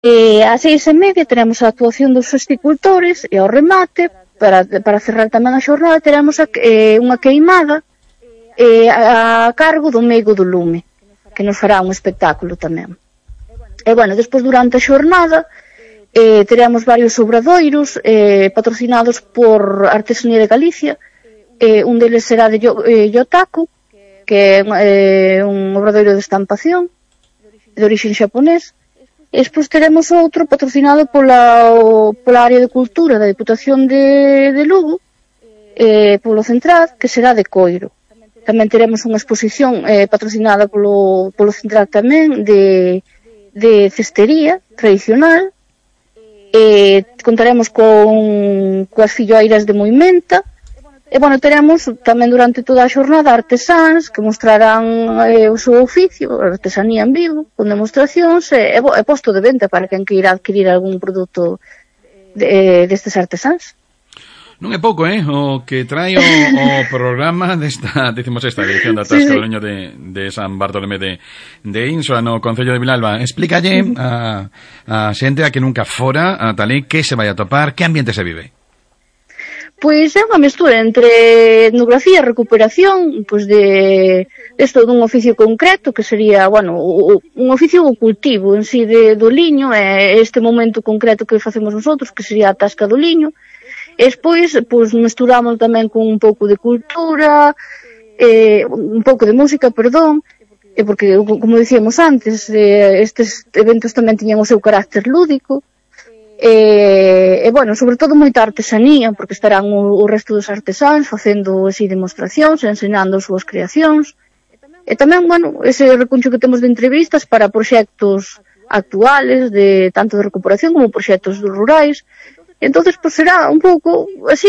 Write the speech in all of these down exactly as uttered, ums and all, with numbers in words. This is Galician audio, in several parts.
E ás seis e media teremos a actuación dos festicultores e ao remate, para, para cerrar tamén a xornada, teremos a, eh, unha queimada eh, a, a cargo do Meigo do Lume, que nos fará un espectáculo tamén. E, bueno, despois durante a xornada eh, teremos varios obradoiros eh, patrocinados por Artesanía de Galicia. Eh, un deles será de Yotaku, que é eh, un obradoiro de estampación de orixen xaponés. E despois teremos outro patrocinado pola, o, pola área de cultura da Diputación de, de Lugo, eh, polo Central, que será de coiro. Tamén teremos unha exposición eh, patrocinada polo, polo Central tamén de, de cestería tradicional. Eh, contaremos con coas filloeiras de Moimenta. E, bueno, teremos tamén durante toda a xornada artesáns que mostrarán eh, o seu oficio, a artesanía en vivo, con demostracións e, e posto de venta para quen queira adquirir algún produto de, destes artesáns. Non é pouco, eh, o que trae o, o programa desta, decimos esta edición da Tasca sí, sí. do Leño de, de San Bartolomé de, de Insua no Concello de Vilalba. Explícalle a, a xente a que nunca fora a talé que se vai a topar, que ambiente se vive. Pois é unha mestura entre etnografía e recuperación, pois de isto dun oficio concreto, que sería, bueno, un oficio o cultivo en si de, do liño, e este momento concreto que facemos nosotros, que sería a tasca do liño. E despois, pois, mesturamos tamén con un pouco de cultura, eh, un pouco de música, perdón, e porque, como dicíamos antes, eh, estes eventos tamén tiñan o seu carácter lúdico. E, e, bueno, sobre todo moita artesanía, porque estarán o, o resto dos artesáns facendo así demostracións, ensinando as súas creacións. E tamén, bueno, ese recuncho que temos de entrevistas para proxectos actuales, de tanto de recuperación como proxectos rurais. Entonces, pues será un pouco así,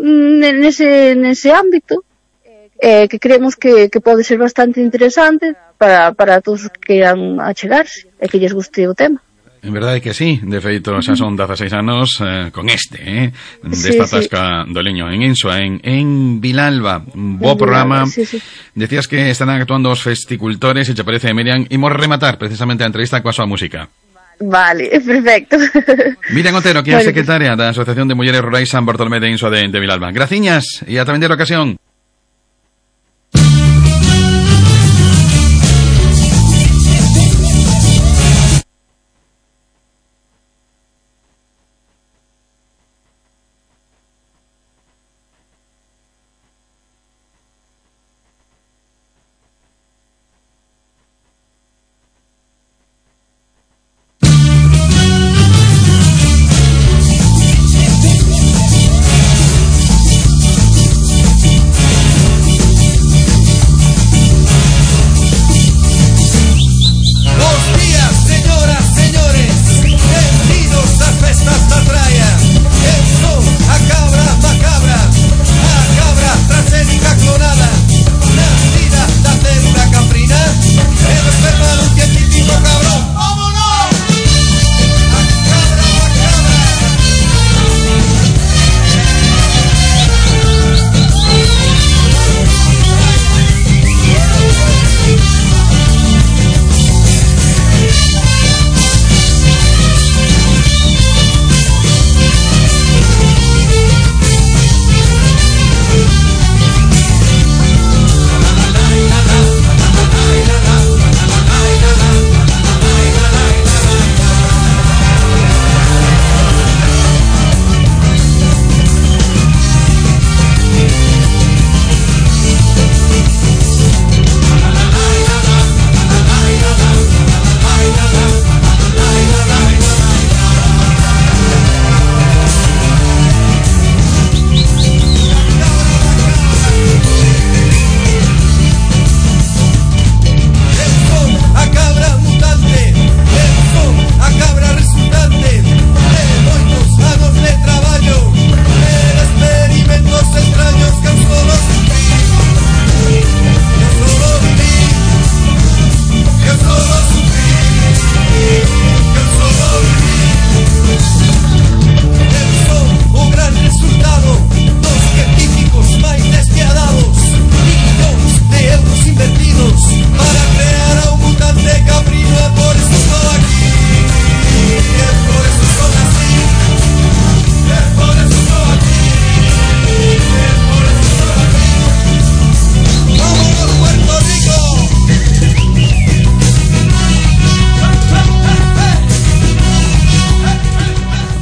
nese, nese ámbito, eh, que creemos que, que pode ser bastante interesante para, para todos os que queiran achegarse e que lles guste o tema. En verdade que sí, de feito xa son dezaseis anos eh, con este, eh, desta sí, tasca sí. do leño en Insua, en, en Vilalba. Un bo programa. Sí, sí. Decías que estarán actuando os festicultores, e che parece, Miriam, imos rematar precisamente a entrevista coa súa música. Vale, perfecto. Miriam Otero, que é a secretaria da Asociación de Mulleres Rurais San Bartolomé de Insua de, de Vilalba. Graciñas, e ata vender ocasión.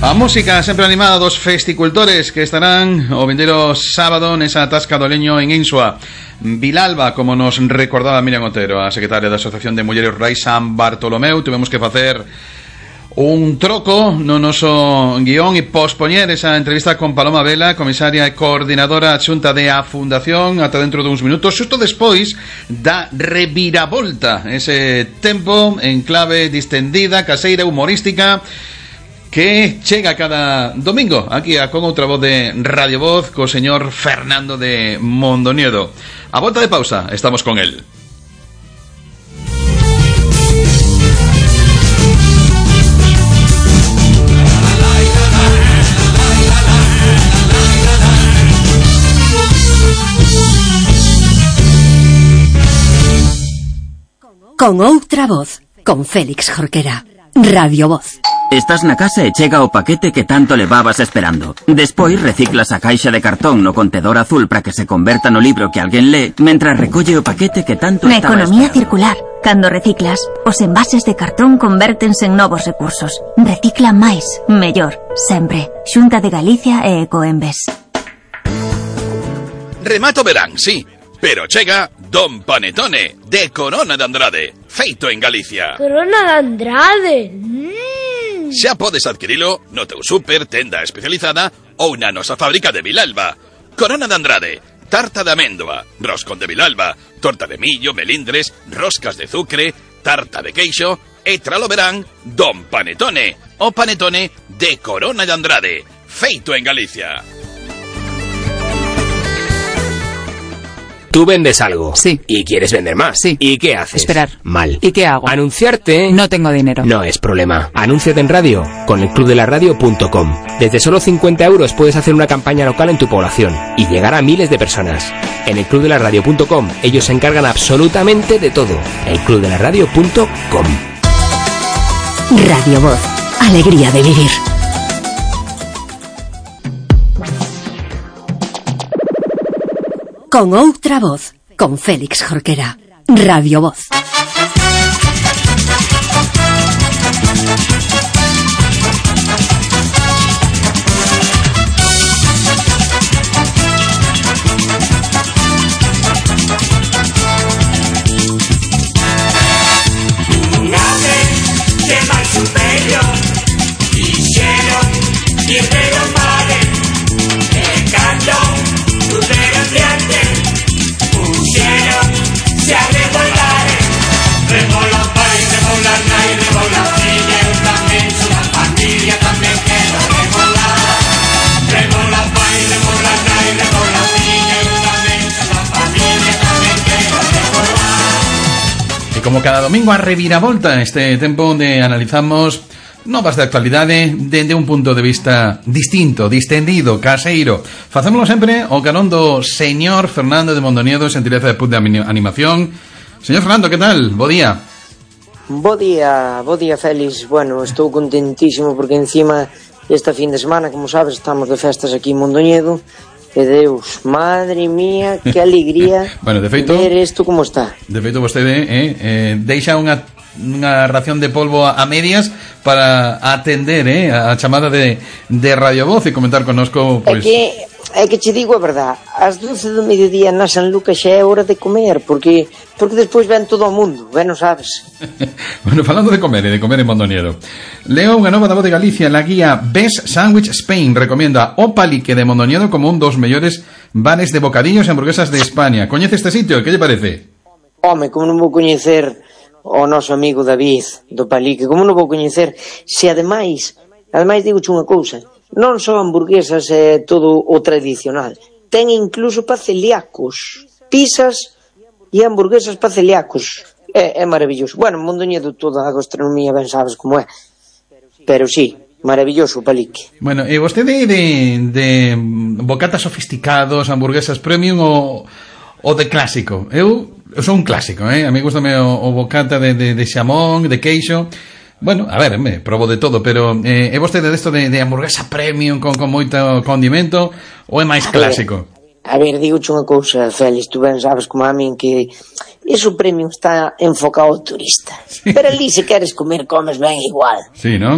A música sempre animada dos festicultores que estarán o vindeiro sábado nesa tasca do leño en Insua. Vilalba, como nos recordaba Miriam Otero, a secretaria da Asociación de Mulleres Rurais San Bartolomeu, tuvemos que facer un troco no noso guión e pospoñer esa entrevista con Paloma Vela, comisaria e coordinadora adxunta de a Fundación, ata dentro duns minutos, xusto despois da reviravolta, ese tempo en clave distendida, caseira, humorística, que chega cada domingo aquí a con outra voz de Radio Voz co señor Fernando de Mondoñedo. A volta de pausa, estamos con él. Con outra voz, con Félix Jorquera. Radio Voz. Estás na casa e chega o paquete que tanto levabas esperando. Despois reciclas a caixa de cartón no contedor azul para que se converta no libro que alguén lee, mentras recolle o paquete que tanto na estaba economía esperando. Circular. Cando reciclas, os envases de cartón convértense en novos recursos. Recicla máis, mellor, sempre. Xunta de Galicia e Ecoembes. Remato verán, sí, pero chega Don Panetone de Corona de Andrade, feito en Galicia. Corona de Andrade. Mm. Xa podes adquirilo no teu super, tenda especializada ou na nosa fábrica de Vilalba. Corona de Andrade, tarta de améndoa, roscón de Vilalba, torta de millo, melindres, roscas de zucre, tarta de queixo e tralo verán Don Panetone, o panetone de Corona de Andrade, feito en Galicia. Tú vendes algo. Sí. Y quieres vender más. Sí. ¿Y qué haces? Esperar. Mal. ¿Y qué hago? Anunciarte. No tengo dinero. No es problema. Anúnciate en radio con el club de la radio punto com. Desde solo cincuenta euros puedes hacer una campaña local en tu población y llegar a miles de personas. En el club de la radio punto com ellos se encargan absolutamente de todo. el club de la radio punto com. Radio Voz. Alegría de vivir. Con outra voz, con Félix Jorquera. Radio Voz. Como cada domingo a reviravolta, este tempo onde analizamos novas de actualidade dende un punto de vista distinto, distendido, caseiro. Facémolo sempre o carón do señor Fernando de Mondoñedo, xentileza de P U D de Animación. Señor Fernando, que tal? Bo día. Bo día, bo día, Félix. Bueno, estou contentísimo porque encima esta fin de semana, como sabes, estamos de festas aquí en Mondoñedo. E Deus, madre mía, que alegría bueno, de feito, ver isto como está. De feito, vostede eh, eh, deixa unha, unha ración de polvo a, a medias para atender eh, a chamada de, de Radio Voz e comentar connosco pues... É que, é que che digo a verdad, ás doce do mediodía na San Lucas xa é hora de comer, porque porque despois ven todo o mundo, ben o sabes. Bueno, falando de comer e de comer en Mondoñedo, leo unha nova da Voz de Galicia, la guía Best Sandwich Spain recomienda o Palique de Mondoñedo como un dos mellores bares de bocadillos e hamburguesas de España. Coñece este sitio? Que lle parece? Home, como non vou coñecer o noso amigo David do Palique, como non vou coñecer, se ademais, ademais digo unha cousa, non só hamburguesas e todo o tradicional, ten incluso pa celíacos, pizzas e hamburguesas pa celíacos. É, é maravilloso. Bueno, Mondoñedo toda a gastronomía ben sabes como é, pero sí, maravilloso o Palique. Bueno, e vostede de, de bocatas sofisticados, hamburguesas premium ou, ou de clásico? Eu, eu sou un clásico, eh? A mí gustame o, o bocata de, de, de xamón, de queixo. Bueno, a ver, me probo de todo, pero eh, é vostede desto de, de hamburguesa premium con, con moito condimento ou é máis clásico? A ver, digo unha cousa, Félix, tú ben sabes como a min que iso premium está enfocado ao turista. Sí. Pero ali se queres comer, comes ben igual. Sí, non?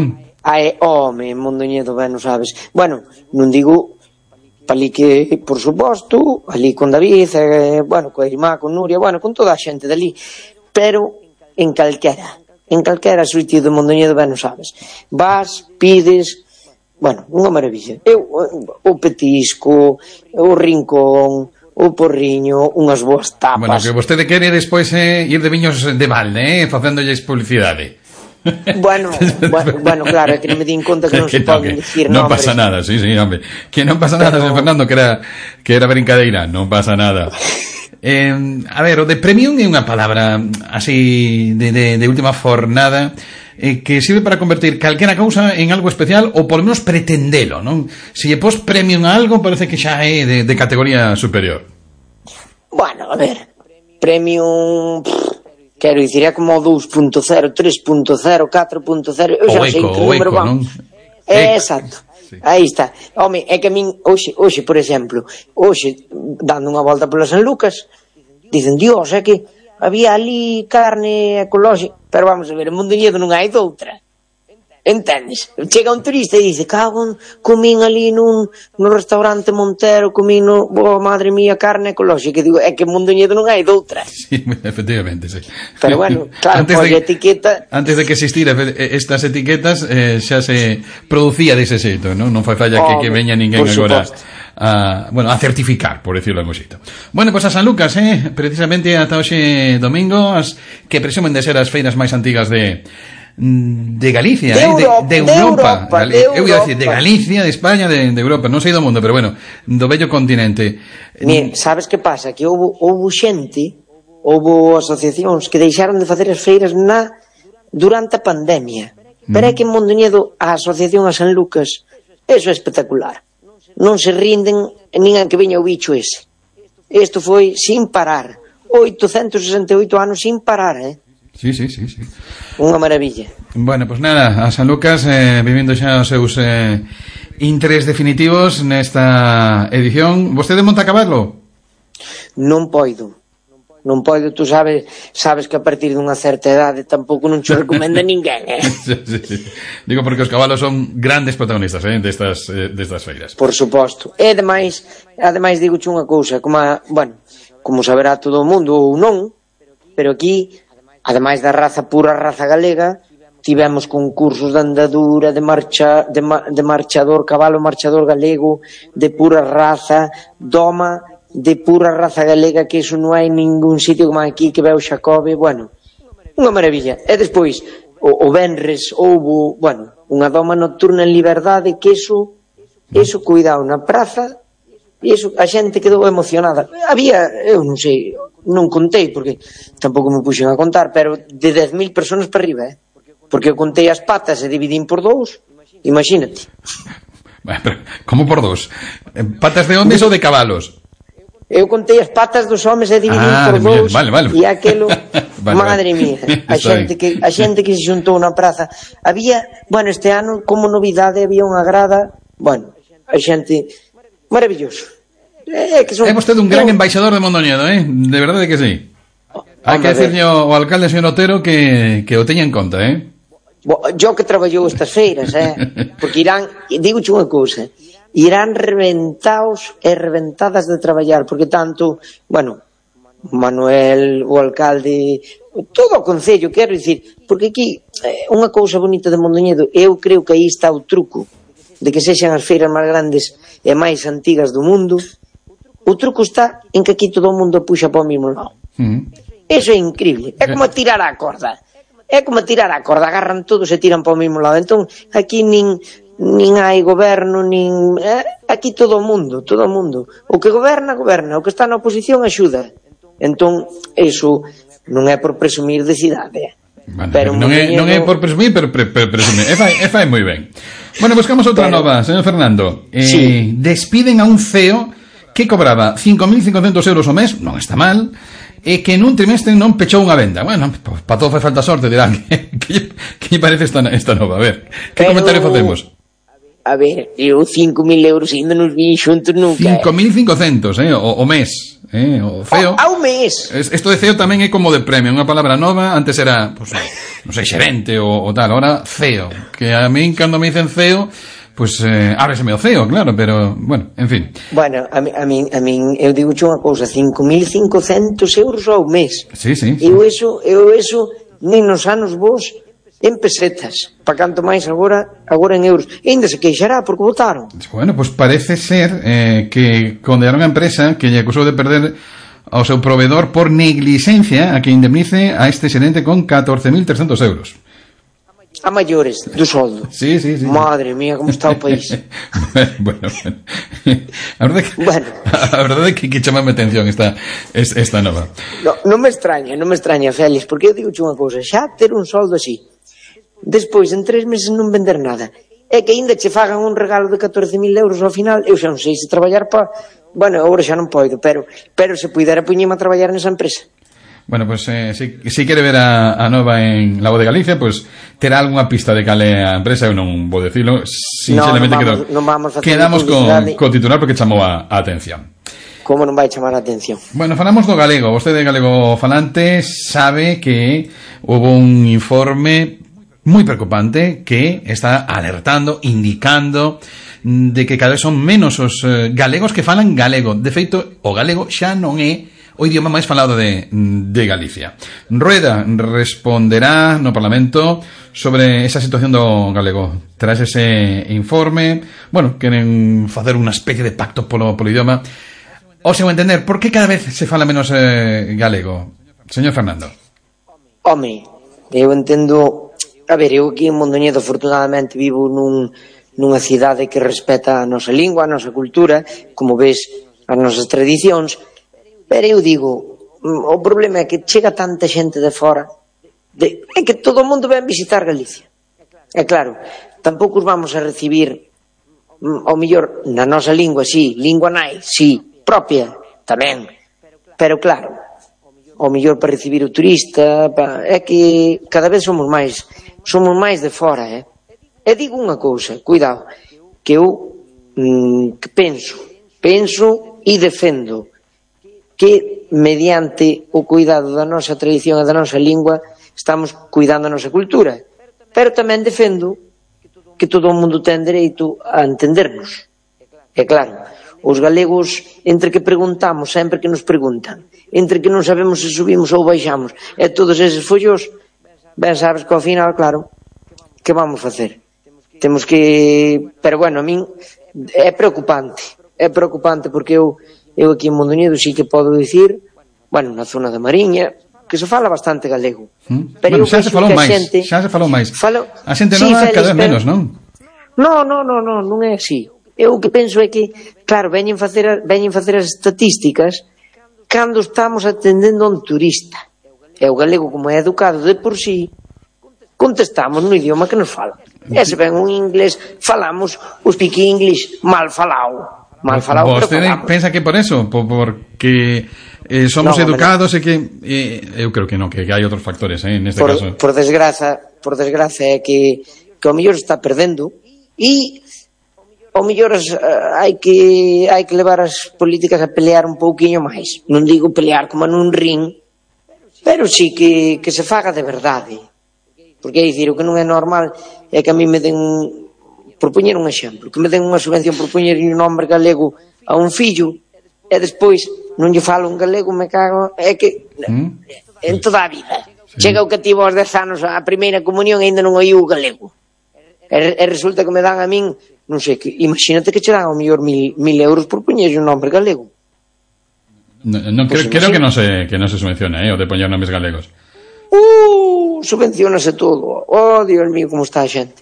Ai, home, Mondoñedo, ben, non sabes. Bueno, non digo Palique, por suposto, ali con David, eh, bueno, coa irmá, con Nuria, bueno, con toda a xente dali, pero en calquera, en calquera sitio de Mondoñedo, ben, non sabes. Vas, pides, bueno, unha maravilla. Eu, o petisco, o rincón, o porriño, unhas boas tapas. Bueno, que vostede quere despois eh, ir de viños de balde, eh, facéndolles publicidade. Bueno, bueno, bueno, claro, é que non me di en conta que non que se no, poden dicir non nombres. pasa nada, sí, sí, hombre. Que non pasa nada, pero... señor Fernando, que era, que era brincadeira, non pasa nada. Eh, a ver, o de premium é unha palabra así de, de, de última fornada eh, que sirve para convertir calquera cousa en algo especial ou polo menos pretendelo, non? Se lle pos premium a algo parece que xa é de, de categoría superior. Bueno, a ver, premium... Pff, quero dicir, é como dous punto cero, tres punto cero, catro punto cero, eu xa sei que número vamos. É, exacto, sí. Aí está. Home, é que a min, hoxe, hoxe, por exemplo, hoxe, dando unha volta pola San Lucas, dicen, Dios, é que había ali carne ecolóxica, pero vamos a ver, en Mondoñedo non hai doutra. Entendes? Chega un turista e dice, cago, comín ali nun, nun restaurante Montero, comín no, oh, madre mía, carne ecolóxica. Digo, é que en Mondoñedo non hai doutra. Sí, efectivamente, sí. Pero bueno, claro, antes de, etiqueta... Antes de que existira estas etiquetas, eh, xa se producía dese xeito, non? Non fai falla oh, que, que veña ninguén agora a, bueno, a certificar, por decirlo algo xeito. Bueno, pois pues a San Lucas, eh, precisamente ata hoxe domingo, as que presumen de ser as feiras máis antigas de... de Galicia, de, eh? Europa, de, de Europa, de Europa, de eu ia decir, de Galicia, de España, de, de Europa, non sei do mundo, pero bueno, do bello continente. Mira, sabes que pasa? Que houve, houve xente, houve asociacións que deixaron de facer as feiras na durante a pandemia, pero mm. é que en Mondoñedo a asociación a San Lucas, eso é espectacular, non se rinden nin a que veña o bicho ese. Isto foi sin parar, oitocentos e sesenta e oito anos sin parar, eh? Sí, sí, sí, sí. Unha maravilla. Bueno, pois pues nada, a San Lucas eh, vivindo xa os seus eh, interés definitivos nesta edición. Vostede monta a caballo? Non poido. Non poido, tú sabes, sabes que a partir dunha certa idade tampouco non te recomenda ninguén, eh? Sí, sí, sí. Digo porque os cabalos son grandes protagonistas, eh, destas, eh, destas feiras. Por suposto. E ademais, ademais digo-che unha cousa, como a, bueno, como saberá todo o mundo ou non, pero aquí ademais da raza pura, raza galega, tivemos concursos de andadura, de marcha, de, ma, de marchador, cabalo marchador galego, de pura raza, doma, de pura raza galega, que iso non hai ningún sitio como aquí, que veo Xacobe, bueno, unha maravilla. E despois, o, o Benres, houbo, bueno, unha doma nocturna en liberdade, que iso, iso cuidado na praza, e iso, a xente quedou emocionada. Había, eu non sei, non contei, porque tampouco me puxen a contar, pero de dez mil personas para arriba, eh? Porque eu contei as patas e dividín por dous, imagínate. Bueno, pero, como por dous? Patas de homes ou de cabalos? Eu contei as patas dos homes e dividín ah, por dous, vale, vale. E aquelo, vale, madre vale. mía, a xente, que, a xente que se xuntou na praza. Había, bueno, este ano, como novidade, había unha grada, bueno, a xente, maravilloso. É, que son... é vostede un gran embaixador de Mondoñedo, eh? De verdade que sí. Hai que decirle ao alcalde, señor Otero, que, que o teña en conta, eh? Yo que traballou estas feiras, eh? Porque irán, digo unha cousa, irán reventados e reventadas de traballar, porque tanto, bueno, Manuel, o alcalde, todo o concello, quero dicir, porque aquí, eh, unha cousa bonita de Mondoñedo, eu creo que aí está o truco de que sexan as feiras máis grandes e máis antigas do mundo. O truco está en que aquí todo o mundo puxa para o mesmo lado. Mm. Eso é increíble. É como tirar a corda. É como tirar a corda. Agarran todos e tiran para o mesmo lado. Entón, aquí nin, nin hai goberno, nin... Eh? Aquí todo o mundo, todo o mundo. O que goberna, goberna. O que está na oposición, axuda. Entón, eso non é por presumir de cidade. Bueno, pero non, é, non é por presumir, pero pre, pre, presumir. E fai, e fai moi ben. Bueno, buscamos outra pero... nova, señor Fernando. Eh, sí. Despiden a un C E O que cobraba cinco mil cincocentos euros ao mes, non está mal, e que nun trimestre non pechou unha venda. Bueno, para todo fai falta sorte, dirán. Que, que, que parece esta, esta nova? A ver, que pero, comentario facemos? a ver, eu cinco mil euros ainda nos vi xuntos nunca. cinco mil cincocentos, eh, o, o mes. Eh, o C E O. Ao mes. Isto de C E O tamén é como de premio, unha palabra nova. Antes era, pues, non sei, xerente ou, ou tal. Ahora C E O. Que a min, cando me dicen C E O, pues eh, ábreseme o C E O, claro, pero, bueno, en fin. Bueno, a min, a min, a min eu digo unha cousa, cinco mil cincocentos euros ao mes. Sí, sí. sí. Eu eso, eu eso, nin nos anos vos, en pesetas, para canto máis agora agora en euros, e ainda se queixará porque votaron. Bueno, pues parece ser eh, que condenaron a empresa que lle acusou de perder ao seu proveedor por negligencia a que indemnice a este xerente con catorce mil trescentos euros. A maiores do soldo. Sí, sí, sí. Madre mía, como está o país. bueno, bueno. A verdade que, bueno. a verdade que, que chamame atención esta, esta nova. No, non me extraña, non me extraña, Félix, porque eu digo unha cousa, xa ter un soldo así, despois en tres meses non vender nada, é que ainda che fagan un regalo de catorce mil euros ao final, eu xa non sei se traballar pa... Bueno, agora xa non poido, pero pero se puidera poñeme a traballar nesa empresa. Bueno, pues eh, si, si quere ver a, a nova en La Voz de Galicia, pues terá algunha pista de cale a empresa, eu non vou decirlo, sinceramente no, non vamos, quedo, non quedamos con, con titular porque chamou a, a atención. Como non vai chamar a atención? Bueno, falamos do galego, vostede galego falante sabe que hubo un informe moi preocupante que está alertando, indicando de que cada vez son menos os eh, galegos que falan galego. De feito, o galego xa non é o idioma máis falado de, de Galicia. Rueda responderá no Parlamento sobre esa situación do galego. Tras ese informe, bueno, queren facer unha especie de pacto polo, polo idioma. O seu entender, por que cada vez se fala menos eh, galego? Señor Fernando. Home, eu entendo... A ver, eu aquí en Mondoñedo, afortunadamente, vivo nun, nunha cidade que respeta a nosa lingua, a nosa cultura, como ves, as nosas tradicións. Pero eu digo, o problema é que chega tanta xente de fora, de, é que todo o mundo ven visitar Galicia. É claro, tampouco os vamos a recibir, ao mellor, na nosa lingua, sí, lingua nai, sí, propia, tamén. Pero claro, ao mellor para recibir o turista, pa, é que cada vez somos máis, somos máis de fora, eh? E digo unha cousa, cuidado, que eu mm, que penso, penso e defendo que mediante o cuidado da nosa tradición e da nosa lingua estamos cuidando a nosa cultura, pero tamén defendo que todo o mundo ten dereito a entendernos. É claro, os galegos, entre que preguntamos sempre que nos preguntan, entre que non sabemos se subimos ou baixamos, e todos eses follos, ben sabes que ao final, claro, que vamos facer? Temos que... Pero bueno, a min é preocupante, é preocupante porque eu Eu aquí en Mondoñedo sí que podo dicir, bueno, na zona da Mariña, que se fala bastante galego. ¿Mm? Pero bueno, xa se falou máis, xente, xa se falou máis. Falo, a xente nova sí, cada vez menos, non? Non, non, non, non, non é así. Eu o que penso é que, claro, veñen facer, veñen facer as estatísticas cando estamos atendendo a un turista. E o galego, como é educado de por sí, contestamos no idioma que nos fala. E se ven un inglés, falamos o speak English mal falado. Mal falado, vostede pensa que por eso, por, porque eh, somos no, educados e que eh, eu creo que non, que, que hai outros factores, eh, neste por, caso. Por desgraza, por desgraza é que que o mellor está perdendo e o mellor uh, hai que hai que levar as políticas a pelear un pouquiño máis. Non digo pelear como nun ring, pero sí que que se faga de verdade. Porque é dicir, o que non é normal é que a mí me den por poñer un exemplo, que me den unha subvención por poñer un nombre galego a un fillo e despois non lle falo un galego, me cago, é que ¿Mm? en toda a vida sí. Chega o cativo aos dez anos a primeira comunión e ainda non oiu o galego e, e resulta que me dan a min non sei, que, imagínate que che dan ao mellor mil, mil euros por poñer un nombre galego. No, no, pues creo, creo que non se, que non se subvenciona, eh, o de poñer nombres galegos. Uh, subvencionase todo. Oh, Dios mío, como está a xente.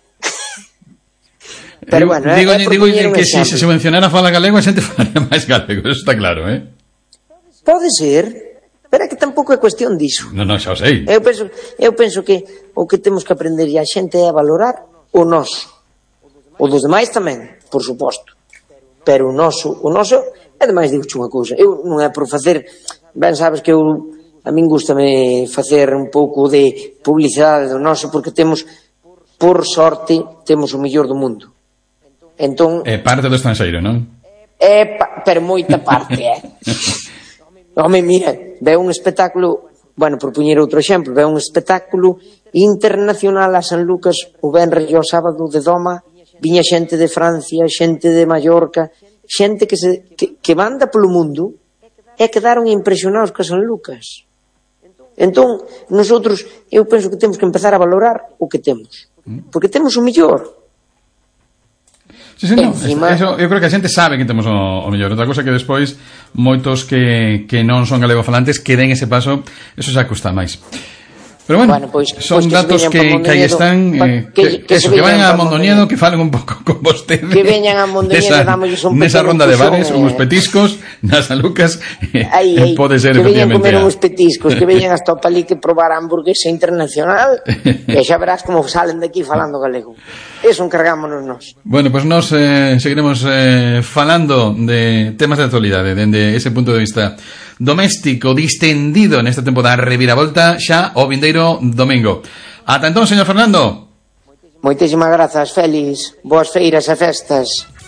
Pero bueno, digo, eh, digo que se si se subvencionara fala galego a xente falaría máis galego, eso está claro, eh? Pode ser, pero é que tampouco é cuestión diso. Non, non, xa o sei. Eu penso, eu penso que o que temos que aprender a xente é a valorar o noso. O dos demais tamén, por suposto. Pero o noso, o noso, é demais digo unha cousa. Eu non é por facer, ben sabes que eu, a min gústame facer un pouco de publicidade do noso, porque temos, por sorte, temos o mellor do mundo. Entón, é parte do estranxeiro, non? É, pero moita parte, é. Home, mira, ve un espectáculo, bueno, por poñer outro exemplo, ve un espectáculo internacional a San Lucas o venres e o sábado de Doma, viña xente de Francia, xente de Mallorca, xente que, se, que, que manda polo mundo e quedaron impresionados con San Lucas. Entón, nosotros, eu penso que temos que empezar a valorar o que temos, porque temos o mellor. Sí, sí, no, encima... eso, eu creo que a xente sabe que temos o, o mellor. Outra cosa que despois moitos que, que non son galegofalantes que den ese paso, eso xa custa máis. Pero bueno, bueno pues, son pues que datos que, que aí están eh, que, que, que, eso, que vayan a Mondoñedo, que falen un pouco con vostede, que veñan a Mondoñedo, damosles un nesa ronda de bares, eh... uns petiscos nas San Lucas, aí, aí, pode ser que veñan a comer a... uns petiscos, que veñan hasta o Palí que probar a hamburguesa internacional e xa verás como salen de aquí falando galego. Eso encargámonos nós. Bueno, pues nos eh, seguiremos eh, falando de temas de actualidade dende ese punto de vista doméstico distendido neste tempo da reviravolta xa o vindeiro domingo. Ata entón, señor Fernando. Moitísimas grazas, Félix. Boas feiras e festas.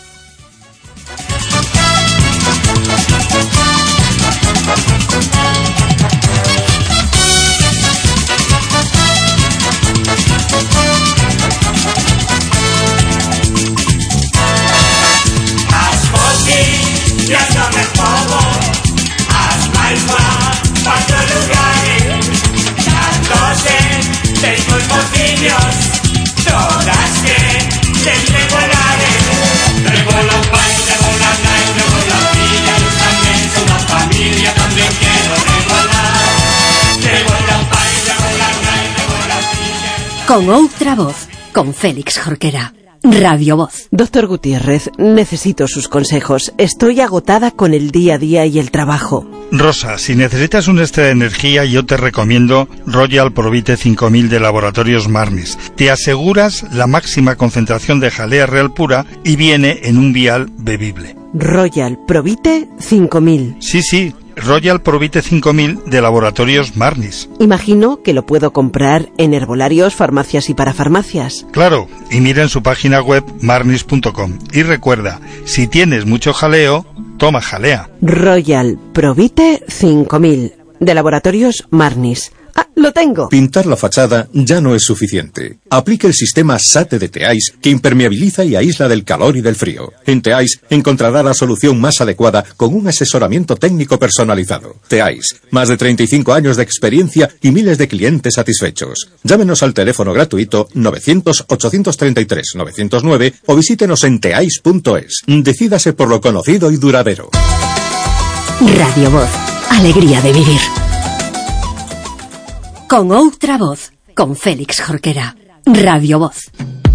As fosillas non me podo, as máis má para lugares, dándose de moi mociños, todas que sempre volares. Revola o pai, revola a nai, revola a filla, eu tamén son a familia, tamén quero revolar. Revola o pai, revola a nai, revola a filla. Con outra voz, con Félix Jorquera. Radio Voz. Doctor Gutiérrez, necesito sus consejos. Estoy agotada con el día a día y el trabajo. Rosa, si necesitas un extra de energía, yo te recomiendo Royal Provite cinco mil de Laboratorios Marnis. Te aseguras la máxima concentración de jalea real pura y viene en un vial bebible. Royal Provite cinco mil. Sí, sí. Royal Provite cinco mil de Laboratorios Marnis. Imagino que lo puedo comprar en herbolarios, farmacias y parafarmacias. Claro, y mira en su página web marnis punto com. Y recuerda, si tienes mucho jaleo, toma jalea. Royal Provite cinco mil de Laboratorios Marnis. ¡Ah, lo tengo! Pintar la fachada ya no es suficiente. Aplique el sistema SATE de Teais, que impermeabiliza y aísla del calor y del frío. En Teais encontrará la solución más adecuada con un asesoramiento técnico personalizado. Teais, más de treinta y cinco años de experiencia y miles de clientes satisfechos. Llámenos al teléfono gratuito novecientos, ochocientos treinta y tres, novecientos nueve o visítenos en teais punto es. Decídase por lo conocido y duradero. Radio Voz. Alegría de vivir. Con outra voz, con Félix Jorquera. Radio Voz.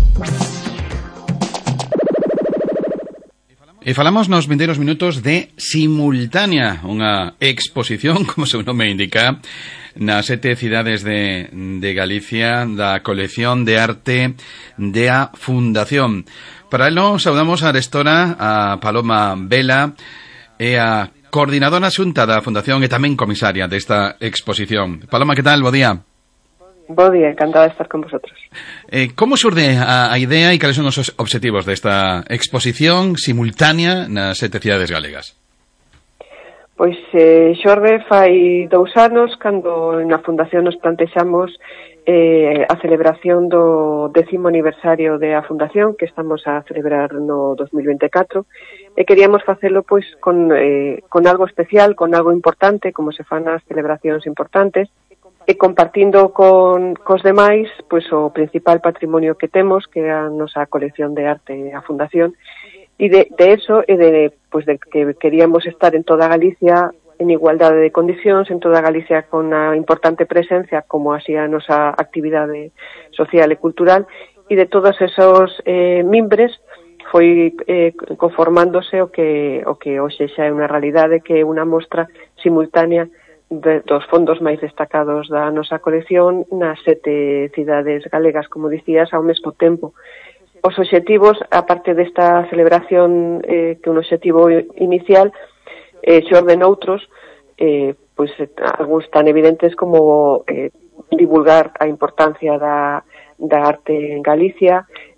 E falamos nos vindeiros minutos de Simultánea, unha exposición, como seu nome indica, nas sete cidades de, de Galicia, da colección de arte de a Fundación. Para elo, saudamos a arestora, a Paloma Vela, e a coordinadora xunta da Fundación e tamén comisaria desta exposición. Paloma, que tal? Bo día. Bo día, encantada de estar con vosotros. Eh, como xurde a, a idea e cales son os obxectivos desta exposición simultánea nas sete cidades galegas? Pois eh, xorde fai dous anos cando na Fundación nos plantexamos eh, a celebración do décimo aniversario de a Fundación, que estamos a celebrar no dos mil vinte e catro, e queríamos facelo pois con, eh, con algo especial, con algo importante, como se fan as celebracións importantes, e compartindo con cos demais pois o principal patrimonio que temos, que é a nosa colección de arte a Fundación, e de, de eso e de, pois de que queríamos estar en toda Galicia en igualdade de condicións, en toda Galicia con unha importante presencia, como así a nosa actividade social e cultural, e de todos esos eh, mimbres foi eh, conformándose o que o que hoxe xa é unha realidade, que é unha mostra simultánea de, dos fondos máis destacados da nosa colección nas sete cidades galegas, como dicías, ao mesmo tempo. Os obxectivos, aparte desta celebración, eh, que un obxectivo inicial, eh, xorden outros, eh, pois algúns tan evidentes como eh, divulgar a importancia da, da arte en Galicia,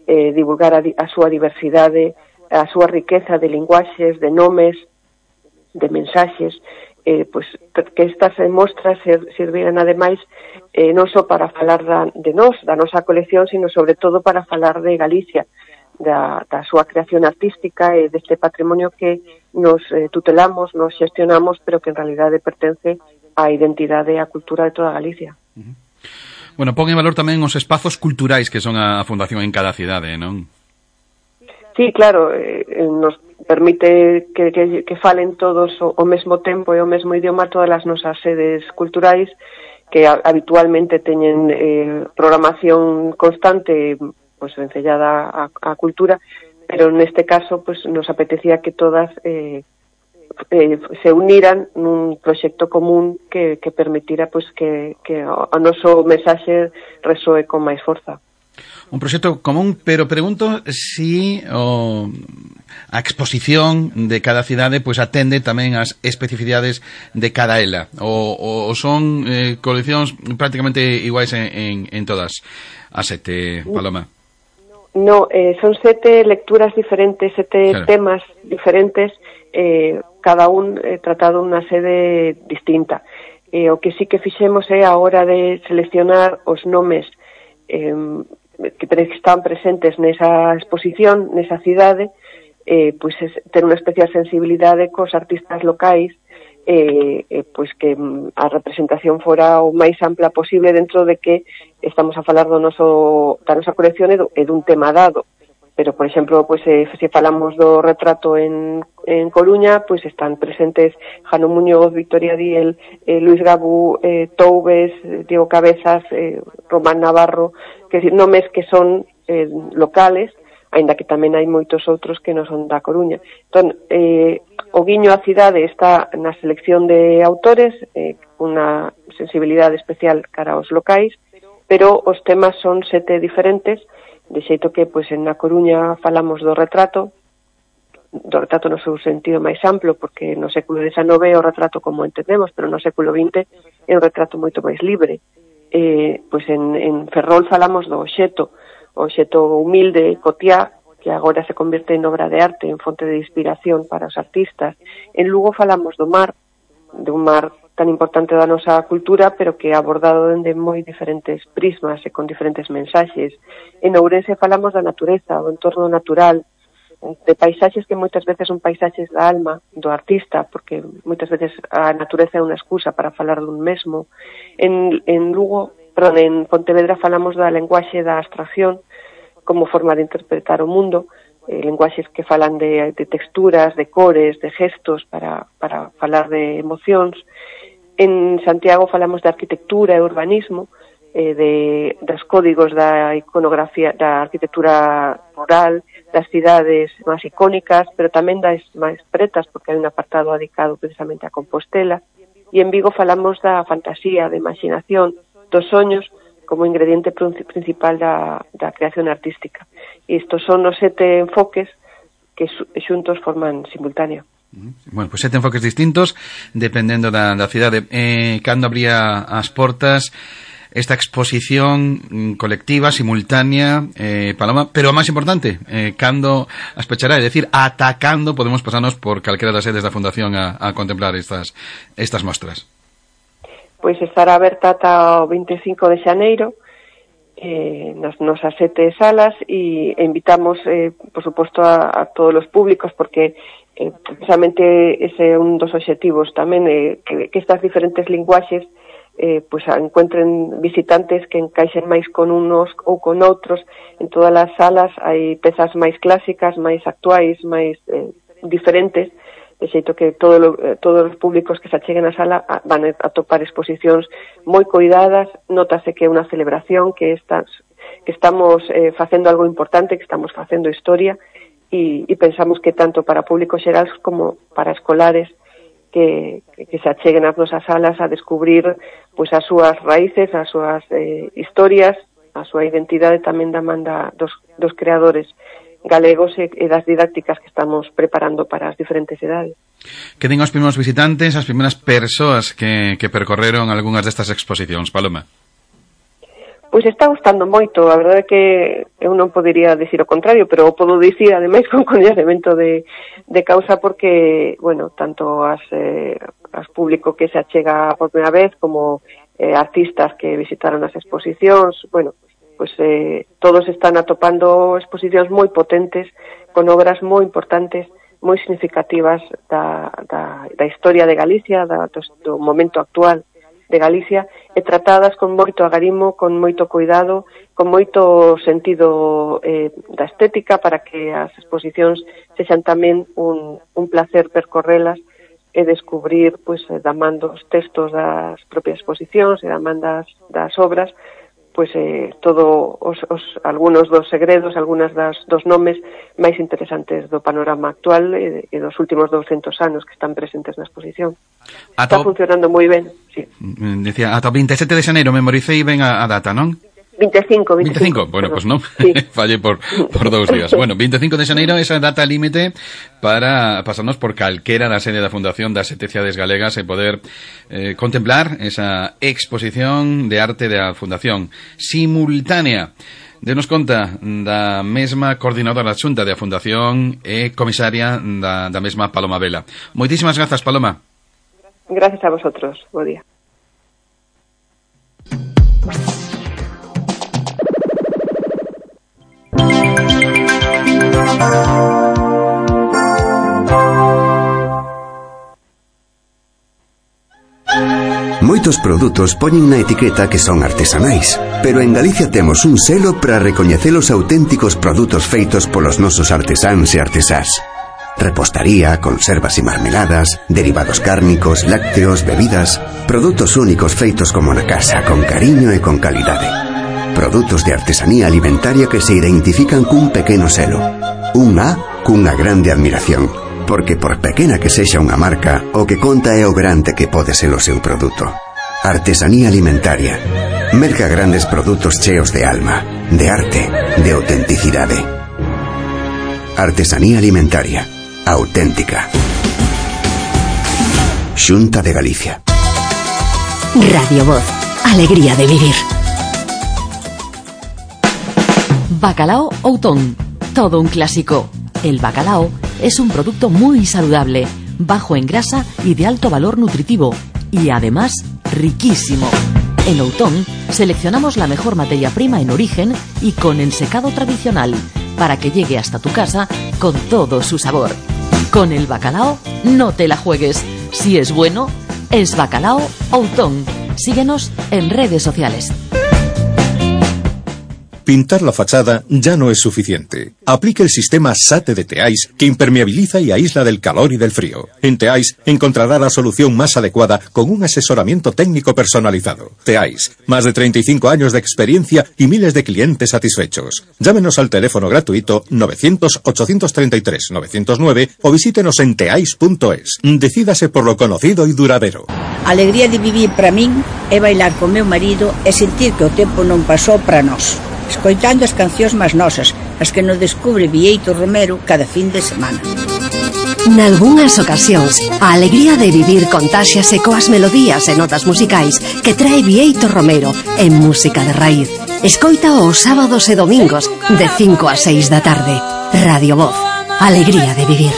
eh, divulgar a, a súa diversidade, a súa riqueza de linguaxes, de nomes, de mensaxes, eh, pois, que estas mostras serviran ademais eh, non só para falar da, de nós, da nosa colección, sino sobre todo para falar de Galicia, da, da súa creación artística e deste patrimonio que nos eh, tutelamos, nos xestionamos, pero que en realidade pertence á identidade e á cultura de toda Galicia. Uh-huh. Bueno, pon en valor tamén os espazos culturais que son a fundación en cada cidade, non? Sí, claro, eh, nos permite que, que, que falen todos o, o mesmo tempo e o mesmo idioma todas as nosas sedes culturais que a, habitualmente teñen eh, programación constante, pues vencellada a, a cultura, pero neste caso pues nos apetecía que todas eh, eh, se uniran nun proxecto común que, que permitira pues que, que o, o noso mensaxe resoe con máis forza. Un proxecto común, pero pregunto si o, a exposición de cada cidade pois atende tamén as especificidades de cada ela, ou, ou son eh, coleccións prácticamente iguais en, en, en todas as sete, Paloma? No, eh, son sete lecturas diferentes, sete claro. temas diferentes, eh, cada un eh, tratado unha sede distinta. Eh, o que sí que fixemos é a hora de seleccionar os nomes eh, que están presentes nesa exposición, nesa cidade, eh, pois es, ter unha especial sensibilidade cos artistas locais, eh, eh, pois que a representación fora o máis ampla posible dentro de que estamos a falar do noso, da nosa colección e, do, e dun tema dado. Pero, por exemplo, pois, eh, se falamos do retrato en, en Coruña, pois están presentes Jano Muñoz, Victoria Diel, eh, Luis Gabú, eh, Toubes, eh, Diego Cabezas, eh, Román Navarro, que decir, nomes que son eh, locales, aínda que tamén hai moitos outros que non son da Coruña. Entón, eh, o guiño á cidade está na selección de autores, eh, unha sensibilidade especial cara aos locais, pero os temas son sete diferentes, de xeito que, pois, en A Coruña falamos do retrato, do retrato no seu sentido máis amplo, porque no século dezenove é o retrato como entendemos, pero no século vinte é un retrato moito máis libre. Eh, pois en, en Ferrol falamos do obxeto, o obxeto humilde, cotiá, que agora se convierte en obra de arte, en fonte de inspiración para os artistas. En Lugo falamos do mar, de un mar tan importante da nosa cultura, pero que é abordado dende moi diferentes prismas e con diferentes mensaxes. En Ourense falamos da natureza, do entorno natural, de paisaxes que moitas veces son paisaxes da alma do artista, porque moitas veces a natureza é unha excusa para falar dun mesmo. En, en Lugo, perdón, en Pontevedra falamos da lenguaxe da abstracción como forma de interpretar o mundo, eh, lenguaxes que falan de, de texturas, de cores, de gestos para, para falar de emocións. En Santiago falamos de arquitectura e urbanismo, eh, de, dos códigos da iconografía, da arquitectura rural, das cidades máis icónicas, pero tamén das máis pretas, porque hai un apartado dedicado precisamente a Compostela. E en Vigo falamos da fantasía, da imaginación, dos soños, como ingrediente principal da, da creación artística. E estos son os sete enfoques que xuntos forman simultáneo. Bueno, pues sete enfoques distintos dependendo da, da cidade. Eh, cando abría as portas esta exposición colectiva, simultánea, eh, Paloma, pero o máis importante, eh, cando as pechará, é dicir, ata cando podemos pasarnos por calquera das sedes da Fundación a, a contemplar estas, estas mostras? Pois estará aberta ata o vinte e cinco de xaneiro, eh, nas nosas sete salas, e invitamos, eh, por suposto, a, a todos os públicos, porque Eh, precisamente ese é un dos obxectivos tamén, eh, que, que estas diferentes linguaxes eh, pues, encuentren visitantes que encaixen máis con unos ou con outros. En todas as salas hai pezas máis clásicas, máis actuais, máis eh, diferentes, de xeito que todo lo, eh, todos os públicos que se acheguen á sala a, van a topar exposicións moi coidadas. Notase que é unha celebración, que, estas, que estamos eh, facendo algo importante, que estamos facendo historia, E, e pensamos que tanto para público xeral como para escolares que, que se acheguen ás nosas salas a descubrir pois, as súas raíces, as súas eh, historias, a súa identidade tamén da man da, dos, dos creadores galegos e, e das didácticas que estamos preparando para as diferentes edades. Que den os primeiros visitantes, as primeiras persoas que, que percorreron algunhas destas exposicións, Paloma? Pois está gustando moito, a verdade é que eu non podería dicir o contrario, pero o podo dicir, ademais, con coñecemento de, de causa, porque, bueno, tanto as, eh, as público que se achega por primeira vez, como eh, artistas que visitaron as exposicións, bueno, pois eh, todos están atopando exposicións moi potentes, con obras moi importantes, moi significativas da, da, da historia de Galicia, da, do, do momento actual de Galicia, e tratadas con moito agarimo, con moito cuidado, con moito sentido eh, da estética, para que as exposicións sexan tamén un, un placer percorrelas e descubrir, pois, da man dos textos das propias exposicións e da man das, das obras, pois eh, todo os, os algunos dos segredos, algunas das dos nomes máis interesantes do panorama actual e, e dos últimos douscentos anos que están presentes na exposición. Está to... funcionando moi ben, sí. Decía, ata o veintisiete de xaneiro memoricei ben a, a data, non? veinticinco, veinticinco. veinticinco, bueno, pues non, sí. Fallé por, por dous días. Bueno, veinticinco de xaneiro, esa data límite para pasarnos por calquera da sede da Fundación das Sete Cidades Galegas e poder eh, contemplar esa exposición de arte da Fundación simultánea. Denos conta da mesma coordinadora xunta da Fundación e comisaria da, da mesma Paloma Vela. Moitísimas grazas, Paloma. Gracias a vosotros. Bo día. Moitos produtos poñen na etiqueta que son artesanais, pero en Galicia temos un selo para recoñecer os auténticos produtos feitos polos nosos artesáns e artesás. Repostaría, conservas e marmeladas, derivados cárnicos, lácteos, bebidas, produtos únicos feitos como na casa, con cariño e con calidade. Produtos de artesanía alimentaria que se identifican cun pequeno selo. Un A cunha grande admiración, porque por pequena que sexa unha marca, o que conta é o grande que pode ser o seu produto. Artesanía alimentaria. Merca grandes produtos cheos de alma, de arte, de autenticidade. Artesanía alimentaria. Auténtica. Xunta de Galicia. Radio Voz. Alegría de vivir. Bacalao Outón. Todo un clásico. El bacalao es un producto muy saludable, bajo en grasa y de alto valor nutritivo, y además riquísimo. En Outón seleccionamos la mejor materia prima en origen y con ensecado tradicional, para que llegue hasta tu casa con todo su sabor. Con el bacalao no te la juegues. Si es bueno, es Bacalao Outón. Síguenos en redes sociales. Pintar la fachada ya no es suficiente. Aplique el sistema SATE de Teais, que impermeabiliza y aísla del calor y del frío. En Teais encontrará la solución más adecuada con un asesoramiento técnico personalizado. Teais, más de treinta y cinco años de experiencia y miles de clientes satisfechos. Llámenos al teléfono gratuito novecientos, ochocientos treinta y tres, novecientos nueve o visítenos en teais punto es. Decídase por lo conocido y duradero. Alegría de vivir para min é bailar con meu marido e sentir que o tempo non pasou para nós. Escoitando as cancións máis nosas, as que nos descubre Vieito Romero cada fin de semana. Nalgúnas ocasións, a alegría de vivir contáxiase coas melodías e notas musicais que trae Vieito Romero en música de raíz. Escoita os sábados e domingos de cinco a seis da tarde. Radio Voz. Alegría de vivir.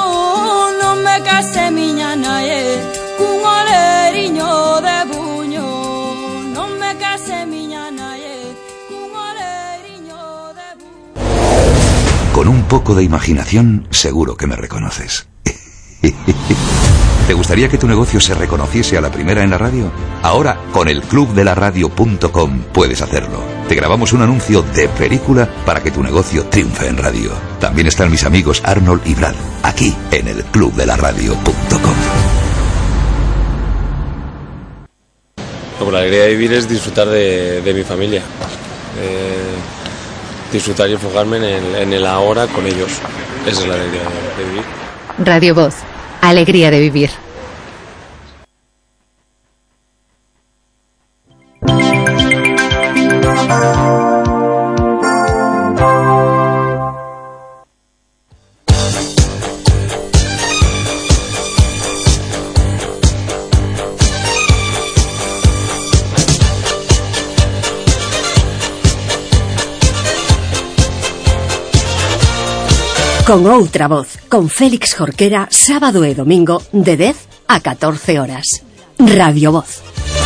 Con un poco de imaginación, seguro que me reconoces. ¿Te gustaría que tu negocio se reconociese a la primera en la radio? Ahora, con el club de la radio punto com puedes hacerlo. Te grabamos un anuncio de película para que tu negocio triunfe en radio. También están mis amigos Arnold y Brad, aquí en el club de la radio punto com. Como la alegría de vivir es disfrutar de, de mi familia. Eh... disfrutar y enfocarme en el, en el ahora con ellos. Esa es la alegría de, de vivir. Radio Voz. Alegría de vivir. Con outra voz, con Félix Jorquera, sábado e domingo de dez a catorce horas. Radio Voz.